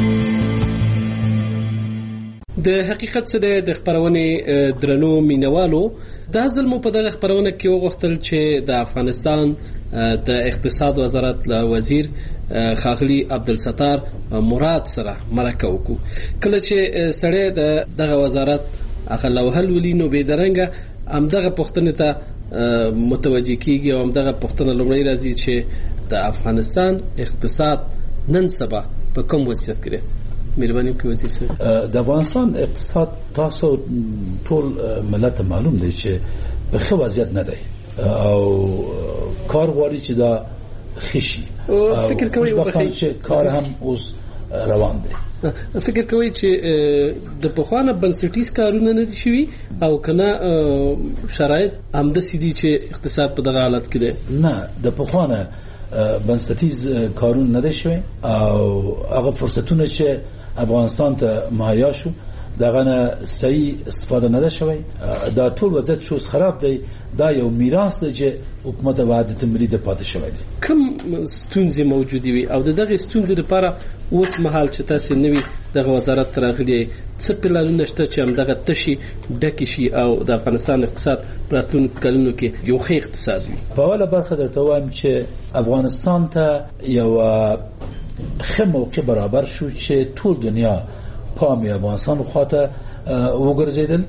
د حقیقت څه دی د خپرونې درنو مینوالو، دا ځل مو په دغه خپرونه کې وغوښتل چې د افغانستان د اقتصاد وزارت له وزیر ښاغلي عبدالستار مراد سره مرکه وکړو. کله چې سړی د دغه وزارت هغه لوحه لولي نو بېدرنګه همدغه پوښتنې ته متوجه کیږي او همدغه پوښتنه لومړی راځي چې د افغانستان اقتصاد نن سبا په کوم وضعیت کې دی؟ مهرباني وکړئ وزیر صاحب. د افغانستان اقتصاد تاسو ټول ملت معلوم دی چې په ښه وضعیت نه دی او کار غواړي چې دا ښه شي. فکر کوئ چې کار هم اوس روان دی. فکر کوئ چې د پخوانه بنسټیز کارونه نه دي شوي او کنه شرایط همداسې دي چې اقتصاد په دغه حالت کې دی؟ نه، د پخوانه بنسټیز کارونه نه دي شوي او هغه فرصتونه چې افغانستان ته مهیا شو دغه نه صحیح استفاده نه ده شوی. دا ټول وضعیت شو خراب دی. دا یو میراث دی چې حکومت وحدت ملي د پاتې شوی دی. کوم ستونزې موجودې وي او د دغه ستونزې لپاره اوس مهال چې تاسو نوي دغه وزارت راغلي څه پلانونه شته چې هم دغه تشي ډکې شي او د افغانستان اقتصاد راتلونکو کلونو کې یو ښه اقتصاد وي؟ په اوله برخه درته وایم چې افغانستان ته یو ښه موقع برابر شو چې ټول دنیا پام افغانستان خواته وګرځیدل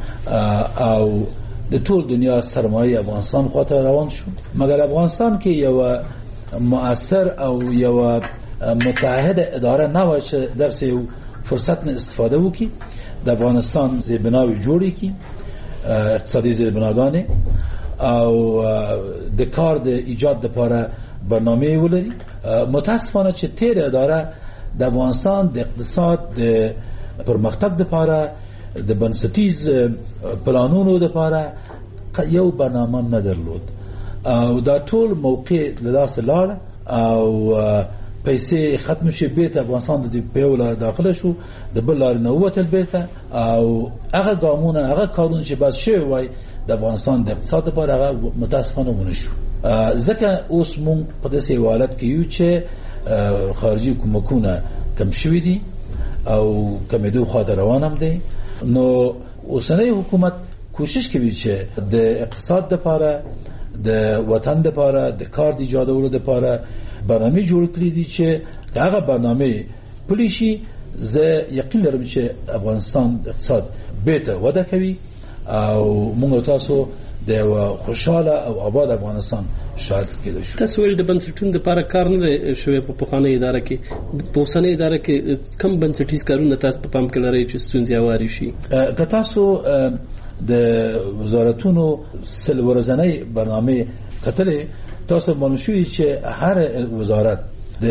او د ټول دنیا سرمایه افغانستان خواته روان شو. مګر افغانستان کې یو مؤثر او یو متحده اداره نه و چې درس یو فرصت نه استفاده وکړي د افغانستان زیربناوي جوړې کړي، اقتصادي زیربناګانې او د کار د ایجاد لپاره برنامه ولري. متاسفانه چې تیر اداره د افغانستان د اقتصاد د پرمختګ لپاره د بنسټیز پلانونو لپاره یو برنامه نه درلود او دا ټول موقع لداسه لاړ او پیسې ختم شي. بیت افغانستان د پیول داخله شو، د بل لار نه وته بیت او هغه ګامونه هغه کارونه چې باز شوی وای د افغانستان د اقتصاد لپاره هغه متاسفانه ونه شو. ځکه اوس مونږ په داسې حالت کې یو چې خارجي کومکونه کم شوي دي او کمیدو خاطر روان هم دي. نو اوسنۍ حکومت کوشش کوي چې د اقتصاد لپاره د وطن لپاره د کار د ایجادولو لپاره برنامه جوړ کړي دي چې هغه برنامه پلي شي. زه یقین لرم چې افغانستان اقتصاد بهتر وده کوي او موږ تاسو د خوشاله او آباد افغانستان شاهد کېدای شو. تاسو ول د بنسټونو لپاره کار نه شوی په پخوانۍ اداره کې، په اوسنۍ اداره کې کوم بنسټیز کارونه تاسو په پام کې لرئ چې ستونزې اواري شي؟ که تاسو د وزارتونو سل ورځنۍ برنامه کتلې تاسو معلوم شوي چې هر وزارت د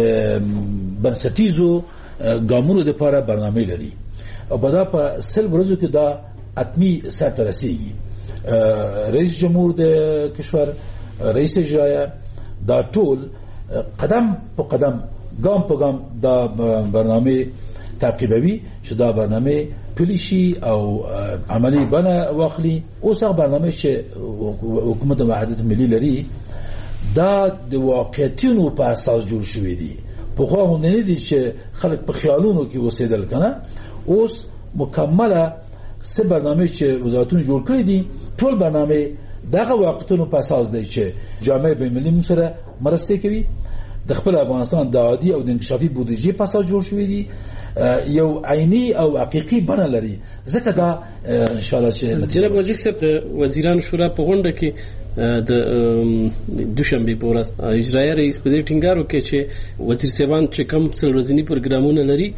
بنسټیزو ګامونو لپاره برنامه لري او په دا په سل ورځو کې دا اتمی سرته رسیږي. رئیس جمهور د کشور، رئیس اجرایه، دا ټول قدم په قدم ګام په ګام دا برنامه تعقیبوي چې دا برنامه پلي شي او عملی بنه واخلي. اوس هغه برنامه چې حکومت وحدت ملي لري دا د واقعیتونو په اساس جوړ شوی دی. په خو نه دي چې خلک په خیالونو کې اوسېدل کنه. اوس مکمله سه برنامه چې وزارتونه جوړ کړی دي ټول برنامه دغه واقعیتونو په اساس دی چې جامعه بین‌المللي سره مرسته کوي. د خپل افغانستان د عادي او د انکشافي بودیجې په اساس جوړ شوی دی، یو عیني او حقيقي بڼه لري. ځکه دا ان شاء الله چې جناب وزیر صاحب د وزیرانو شورا په غونډه کې د دوشنبه په ورځ اجرایي رئیس په دې ټینګار وکړ چې وزیر صاحبان چې کوم څلورځنی پروګرامونه لري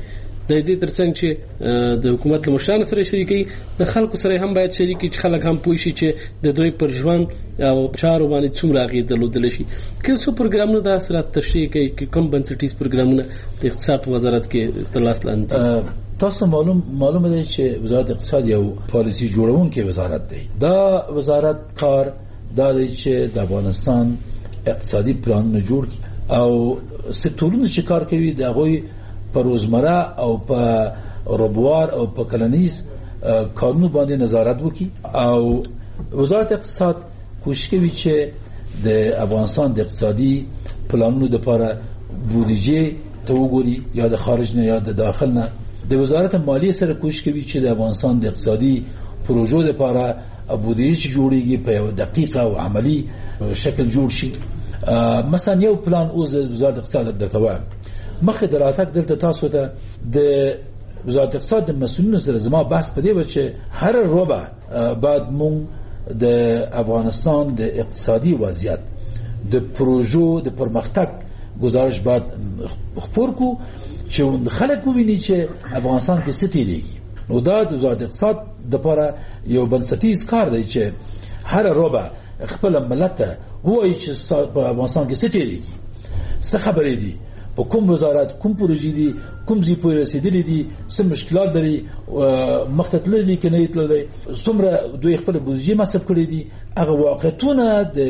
د دې ترڅنګ چې د حکومت له مشرانو سره شریکي د خلکو سره هم باید شریکي چې خلک هم پوه شي چې د دوی پر ژوند او چارو باندې څومره اغېز درلودلی شي. که څو پروګرامونه دا سره تشریح کوي چې کوم بنسټیز پروګرامونه د اقتصاد په وزارت کې تر لاس لاندې. تاسو معلوم معلومه ده چې وزارت اقتصاد یو پالیسی جوړونکی وزارت دی. دا وزارت کار دا دی چې د افغانستان اقتصادي پلانونه جوړ کړي او سکتورونه چې کار کوي د هغوی په روزمره او په روبوار او په کلنیز کارونو باندې نظارت وکړي او وزارت اقتصاد کوشش کوي چې د افغانستان د اقتصادي پلانونو لپاره بودجه ته وګوري یا د خارج نه یا د داخل نه. د وزارت مالیه سره کوشش کوي چې د افغانستان د اقتصادي پروژو لپاره بودجه چې جوړیږي په یو دقیق او عملی شکل جوړ شي. مثلا یو پلان اوس وزارت اقتصاد د کوام مخه د راتګ دلته تاسو ته د وزارت اقتصاد د مسؤلینو سره زما بحث پدې و چې هر روبه بعد مونږ د افغانستان د اقتصادي وضعیت د پروژو د پرمختګ گزارش بعد خبر کو چې خلک وویني چې افغانستان کې څه تیریږي. نو دا د وزارت اقتصاد د لپاره یو بنسټیز کار دی چې هر روبه خپل ملت ته وایي چې په افغانستان کې څه تیریږي، څه خبرې دي، په کوم وزارت کوم پروژې دي، کوم ځای پورې رسیدلې دي، څه مشکلات لري، مخته تللي دي که نه تللي، څومره دوی خپل بودجه مصرف کړي دي. هغه واقعیتونه د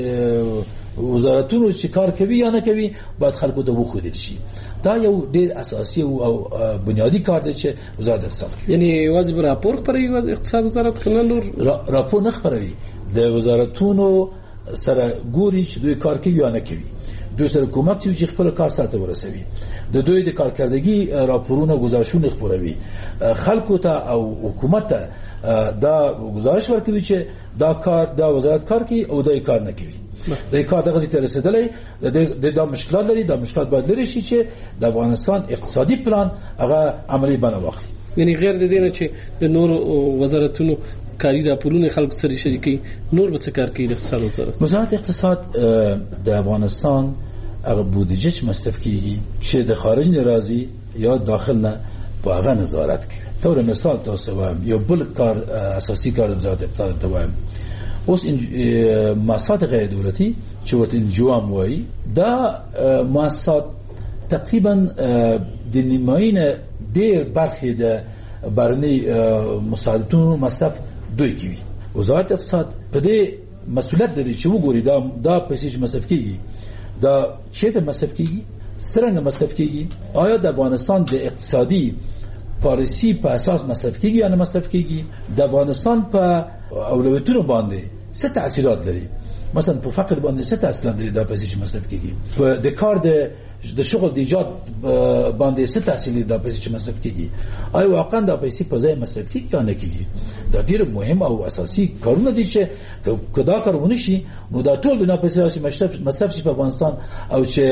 وزارتونو چې کار کوي یا نه کوي باید خلکو ته وښودل شي. دا یو ډېر اساسي او بنیادی کار دی چې وزارت اقتصاد یعنی یوازې راپور خپروي اقتصاد وزارت کنه نور را راپور نه خپروي، د وزارتونو سره ګوري چې دوی کار کوي یا نه کوي، دوی سره کومک کوي چې خپل کار ساته ورسوي، د دوی د کارکردګي راپورونه گزارشونه خپروي خلکو ته او حکومت ته دا گزارش ورکوي چې دا کار دا وزارت کار کوي او دا کار نه کوي، دا کار دغه ته رسیدلی د دا مشکلات لري، دا مشکلات باید لري شي چې د افغانستان اقتصادي پلان هغه عملی بڼه واخلي. یعنی غیر د دې نه چې د نور وزارتونو کاری راپورونه خلکو سره شریکي نور به څه کار کوي د اقتصاد وزارت؟ وزارت اقتصاد د افغانستان هغه بودجه چې مصرف کیږي چې د خارج نه راځي یا داخل نه په هغه نظارت کوي. طور مثال تاسو وایم یو بل کار اساسي کار وزارت اقتصاد ته وایم اوس مؤسسات غیر دولتي چې ورته انجوام وایي دا مؤسسات تقریبا د نیماینه ډېر برخې د بهرني مساعدتونو مصرف دوی کوي. وزارت اقتصاد په دې مسؤلیت لري چې وګوري دا دا پیسې چې مصرف کیږي دا چیرته مصرف کیږي، څنګه مصرف کیږي، آیا د افغانستان د اقتصادي پالیسی په اساس مصرف کیږي یا نه مصرف کیږي، د افغانستان په اولویتونو باندې څه تاثیرات لري، مثلا په فقر باندې څه تاثیرات لري دا پیسې چې مصرف کیږي، په د کار د د شغل د ایجاد باندې څه تاثیر لري دا پیسې چې مصرف کیږي، آیا واقعا دا پیسې په ځای مصرف کیږي یا نه کیږي. دا ډېر مهم او اساسي کارونه دي چې کدا کارونه شي نو دا ټول د ناپیسې مصرف مصرف شي په افغانستان او چې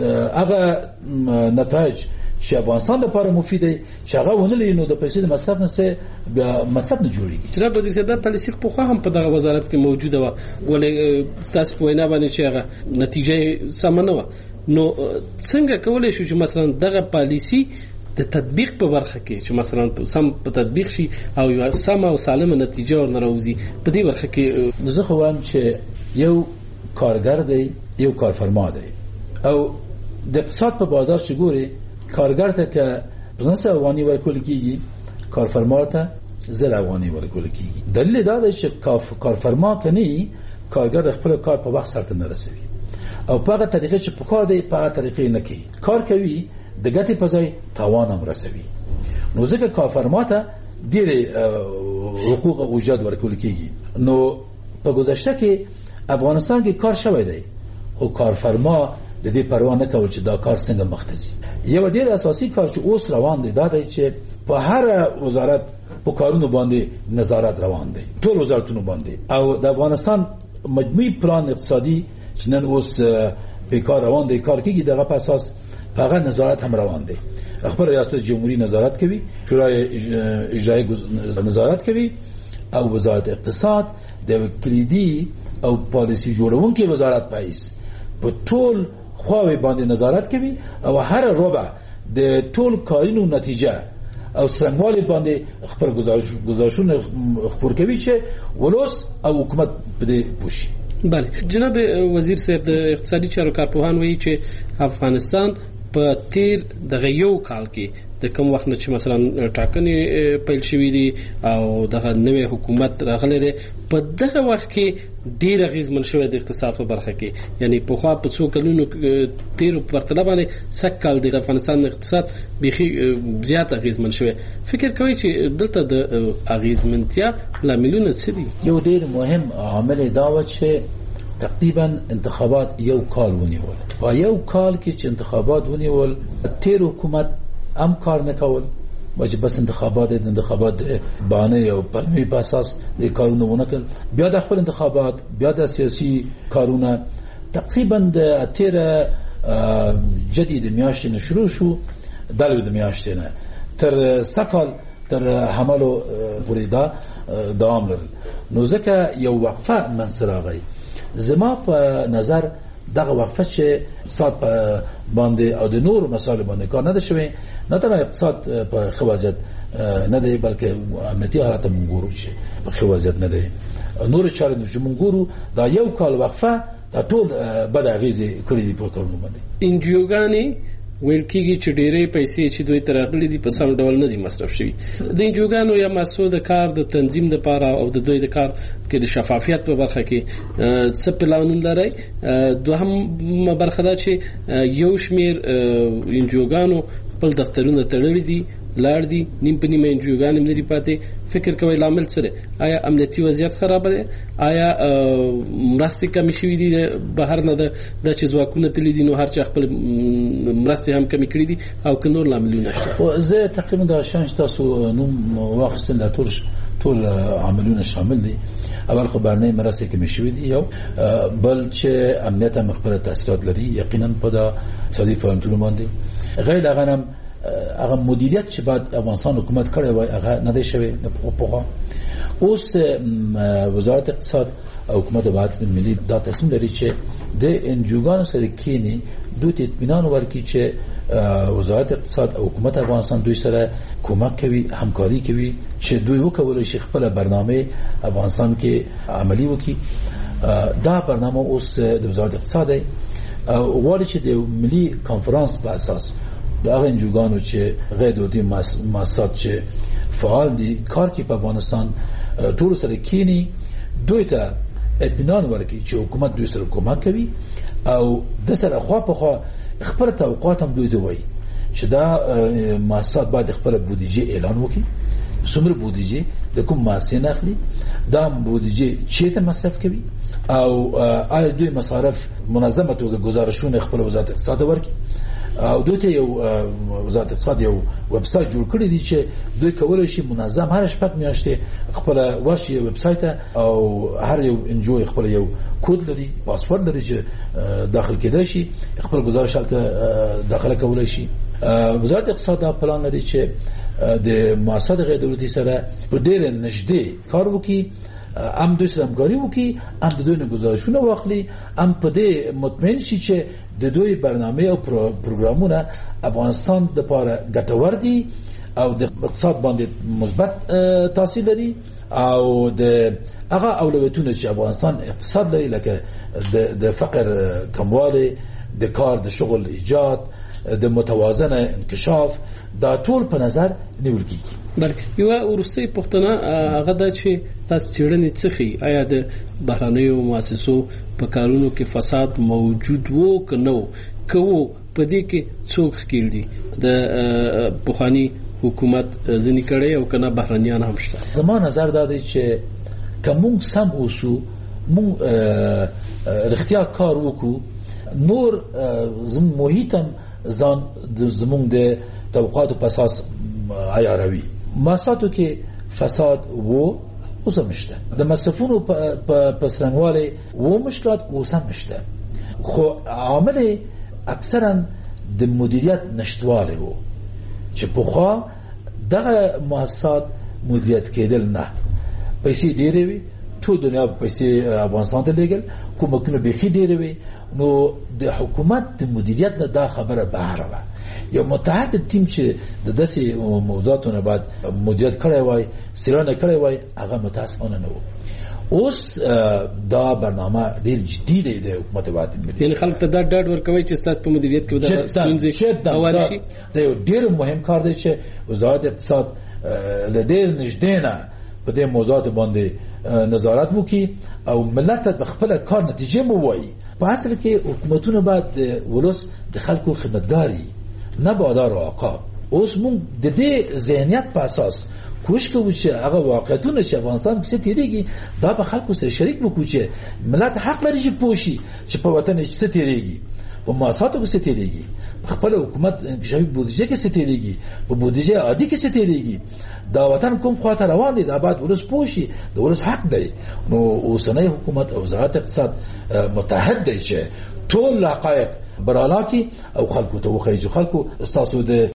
هغه نتایج چې افغانستان لپاره مفید دي چې هغه ونه لري نو د پیسې د مصرف نه څه مطلب نه جوړیږي. چې په دې سره پالیسي په خو هم په دغه وزارت کې موجوده و ولې تاسو په وینا باندې چې هغه نتیجه سم نه و، نو څنګه کولای شو چې مثلا دغه پالیسی د تطبیق په برخه کې چې مثلا سم په تطبیق شي او یو سم او سالمه نتیجه ورنروزي په دې برخه کې؟ زه خو وایم چې یو کارګر دی یو کارفرما دی او د اقتصاد په بازار چې ګوري کارګر ته که بزنس افغاني ورکول کیږي کارفرما ته زر افغاني ورکول کیږي. دلیل دا دی چې کارفرما کني کارګر خپل کار په وخت سره نه رسوي او په هغه طریقې چې په کار دی په هغه طریقې نه کوي، کار کوي د ګټې په ځای تاوان هم رسوي. نو ځکه کارفرما ته ډېرې حقوق او اجرت ورکول کیږي. نو په گذشته کې افغانستان کې کار شوی دی خو کارفرما د دې پروا نه کول چې دا کار څنګه مخ ته ځي. یو ډېر اساسي کار چې اوس روان دی دا دی چې په هر وزارت په کارونو باندې نظارت روان دی، ټول وزارتونو باندې، او د افغانستان مجموعي پلان اقتصادي چې نن اوس په کار روان دی کار کیږي دغه په اساس هغه نظارت هم روان دی. خبر ریاست جمهوریت نظارت کوي، شورای اجرایی نظارت کوي او وزارت اقتصاد د کلیدي او پالیسی جوړونکي وزارت پایس په ټول خواوې باندې نظارت کوي او هر ربع د ټول کارونو نتیجه او څنګهوالي باندې خپل گزارشونه خبر کوي چې ولوس او حکومت په دې پوښي. بله جناب وزیر صاحب د اقتصادي چارو کارپوهان وایي چې افغانستان په تیر دغه یو کال کې د کوم وخت نه چې مثلا ټاکنې پیل شوې دي او دغه نوې حکومت راغلی دی په دغه وخت کې ډېر اغېزمن شوی د اقتصاد په برخه کې، یعنی پخوا په څو کلونو تیرو په پرتله باندې سږ کال د افغانستان اقتصاد بیخي زیات اغېزمن شوی. فکر کوئ چې دلته د اغېزمنتیا لاملونه څه دي؟ یو ډېر مهم عامل دا و چې تقریبا انتخابات یو کال ونیول. په یو کال کې چې انتخابات ونیول تیر حکومت هم کار نه کول، چې بس انتخابات د انتخابات باندې او پرمې په اساس د کارونه ونه کړ. بیا د خپل انتخابات بیا د سیاسي کارونه تقریبا د تیر جدید میاشتې نه شروع شو، دلو د میاشتې نه تر سکال تر حملو پورې دا دوام لري. نو ځکه یو وقفه منځ راغی. زما په نظر دغه وقفه چې اقتصاد باندې او د نور مسایل باندې کار نه دی شوی، نه تنها اقتصاد په ښه وضعیت نه دی بلکې امنیتي حالت هم ګورو چې په ښه وضعیت نه دی. نور چارې چې موږ ګورو دا یو کال وقفه دا ټول بد اغېزې کړې دي په کارونو باندې. انجیوګانې ویل کېږي چې ډېرې پیسې چې دوی ته راغلي دي په سم ډول نه دي مصرف شوي. د انجیوګانو یا مؤسسو د کار د تنظیم دپاره او د دوی د کار کې د شفافیت په برخه کې څه پلانونه لرئ؟ دوهمه برخه دا چې یو شمېر انجیوګانو خپل دفترونه تړلي دي، لاړ دي، نیم په نیمه انجیوګانې هم نه دي پاتې. فکر کوئ لامل څه دی؟ آیا امنیتي وضعیت خرابه دی؟ آیا مرستې کمې شوي دي بهر نه ده دا چې ځواکونه تللي دي نو هر چا خپل مرستې هم کمې کړي دي او که نور لاملونه شته؟ زه تقریبا دا شان چې تاسو نوم واخیستل دا ټول ټول عاملونه شامل دي. اول خو بهرنۍ مرستې کمې شوي دي، یو بل چې امنیت هم خپله تاثیرات لري یقینا په دا اقتصادي فعالیتونو باندې. غیر هغه هم هغه مدیریت چې بعد افغانستان حکومت کړی وای هغه نه دی شوی پخوا. اوس وزارت اقتصاد او حکومت وحدت ملي دا تصمیم لري چې د انجیوګانو سره کینی دوی ته اطمینان ورکړي چې وزارت اقتصاد او حکومت افغانستان دوی سره کومک کوي، همکاري کوي چې دوی وکولای شي خپل برنامه افغانستان کې عملی وکړي. دا برنامه اوس د وزارت اقتصاد او غواړي چې د ملي کانفرنس په اساس د هغه انجیوګانو چې غیر دولتي مؤسسات چې فعال دي کار کوي په افغانستان ټول سره کینی دوی ته اطمینان ورکړي چې حکومت دوی سره کومک کوي او د سره خوا په خوا خپل توقعات هم دوی ته وایي چې دا مؤسسات باید خپل بودیجه اعلان وکړي، څومره بودیجه د کوم مؤسسې نه اخلي، دا بودیجه چیرته مصرف کوي او آیا دوی مصارف منظمه توګه گزارشونه خپل وزارت اقتصاد ورکړي. او دوی ته یو وزارت اقتصاد یو ویب سایټ جوړ کړی دی چې دوی کولای شي منظم هر شپږ میاشتې خپل ورشي ویب سایټ او هر یو انجوی خپل یو کود لري، پاسورډ لري چې داخل کېدای شي خپل گزارش هلته داخله کولای شي. وزارت اقتصاد دا پلان لري چې د مؤسسات غیر دولتي سره په ډېر نږدې کار وکړي، ام دوی سره همکاري وکړي، ام د دوی نه گزارشونه واخلي، ام په دې مطمئن شي چې د دوی برنامه او پروګرامونه افغانستان د لپاره ګټور دي او د اقتصاد باندې مثبت تاثیر لري او د هغه اولویتونه چې افغانستان اقتصاد لري لکه د فقر کموالی، د کار د شغل ایجاد، د متوازنه انکشاف، دا ټول په نظر نیول کیږي. بله یو وروستۍ پوښتنه هغه ده چې تاسو څېړنې څه ښیي؟ آیا د بهرنیو مؤسسو په کارونو کې فساد موجود وو که نه وو؟ که وو په دې کې څوک ښکیل دي؟ د پخواني حکومت ځینې کړی او که نه بهرنیان هم شته؟ زما نظر دا دی چې که موږ سم اوسو، موږ رښتیا کار وکړو، نور زموږ محیط هم ځان زموږ د توقعاتو په اساس عیاروي. مؤسساتو کې فساد وو اوس هم شته، د مصرفونو په څرنګوالي وو مشکلات اوس هم شته، خو عامل اکثرا د مدیریت نشتوالی وو چې پخوا دغه مؤسسات مدیریت کېدل نه، پیسې ډېرې وي، ټول دنیا پیسې افغانستان ته لېږل، کومکونه بیخي ډېرې وي، نو د حکومت د مدیریت نه دا خبره بهر وه یو متحد ټیم چې د داسې موضوعاتو نه بعد مدیریت کړی وای څېړنه کړی وای هغه متاسفانه نه و. اوس دا برنامه ډیر جدي دی د حکومت وادي ملي. یعنی خلک ته دا ډاډ ورکوي چې تاسو په مدیریت کې دا ستونزې هواري شي. دا یو ډیر مهم کار دی چې وزارت اقتصاد له ډیر نږدې نه په دې موضوعات باندې نظارت وکړي او ملت ته خپل کار نتیجه مو وایي. په اصل کې حکومتونه باید ولس د خلکو خدمتګاري نه بادار او عقاب. اوس موږ د دې ذهنیت په اساس کوشش کوو چې هغه واقعیتونه چې افغانستان کې تیریږي دا په خلکو سره شریک وکړو چې ملت حق لري چې پوښي چې په وطن کې څه تیریږي، په مؤسساتو کې څه تیریږي، په خپل حکومت انکشافي بودیجه کې څه تیریږي، په بودیجه عادي کې څه تیریږي. دا وطن کوم خواته روان دی دا باید ولس پوښي، د ولس حق دی. نو اوسنۍ حکومت او وزارت اقتصاد متحد دی چې ټول حقایق برالا کی او خلکو ته وخیږي. خلکو استاسو د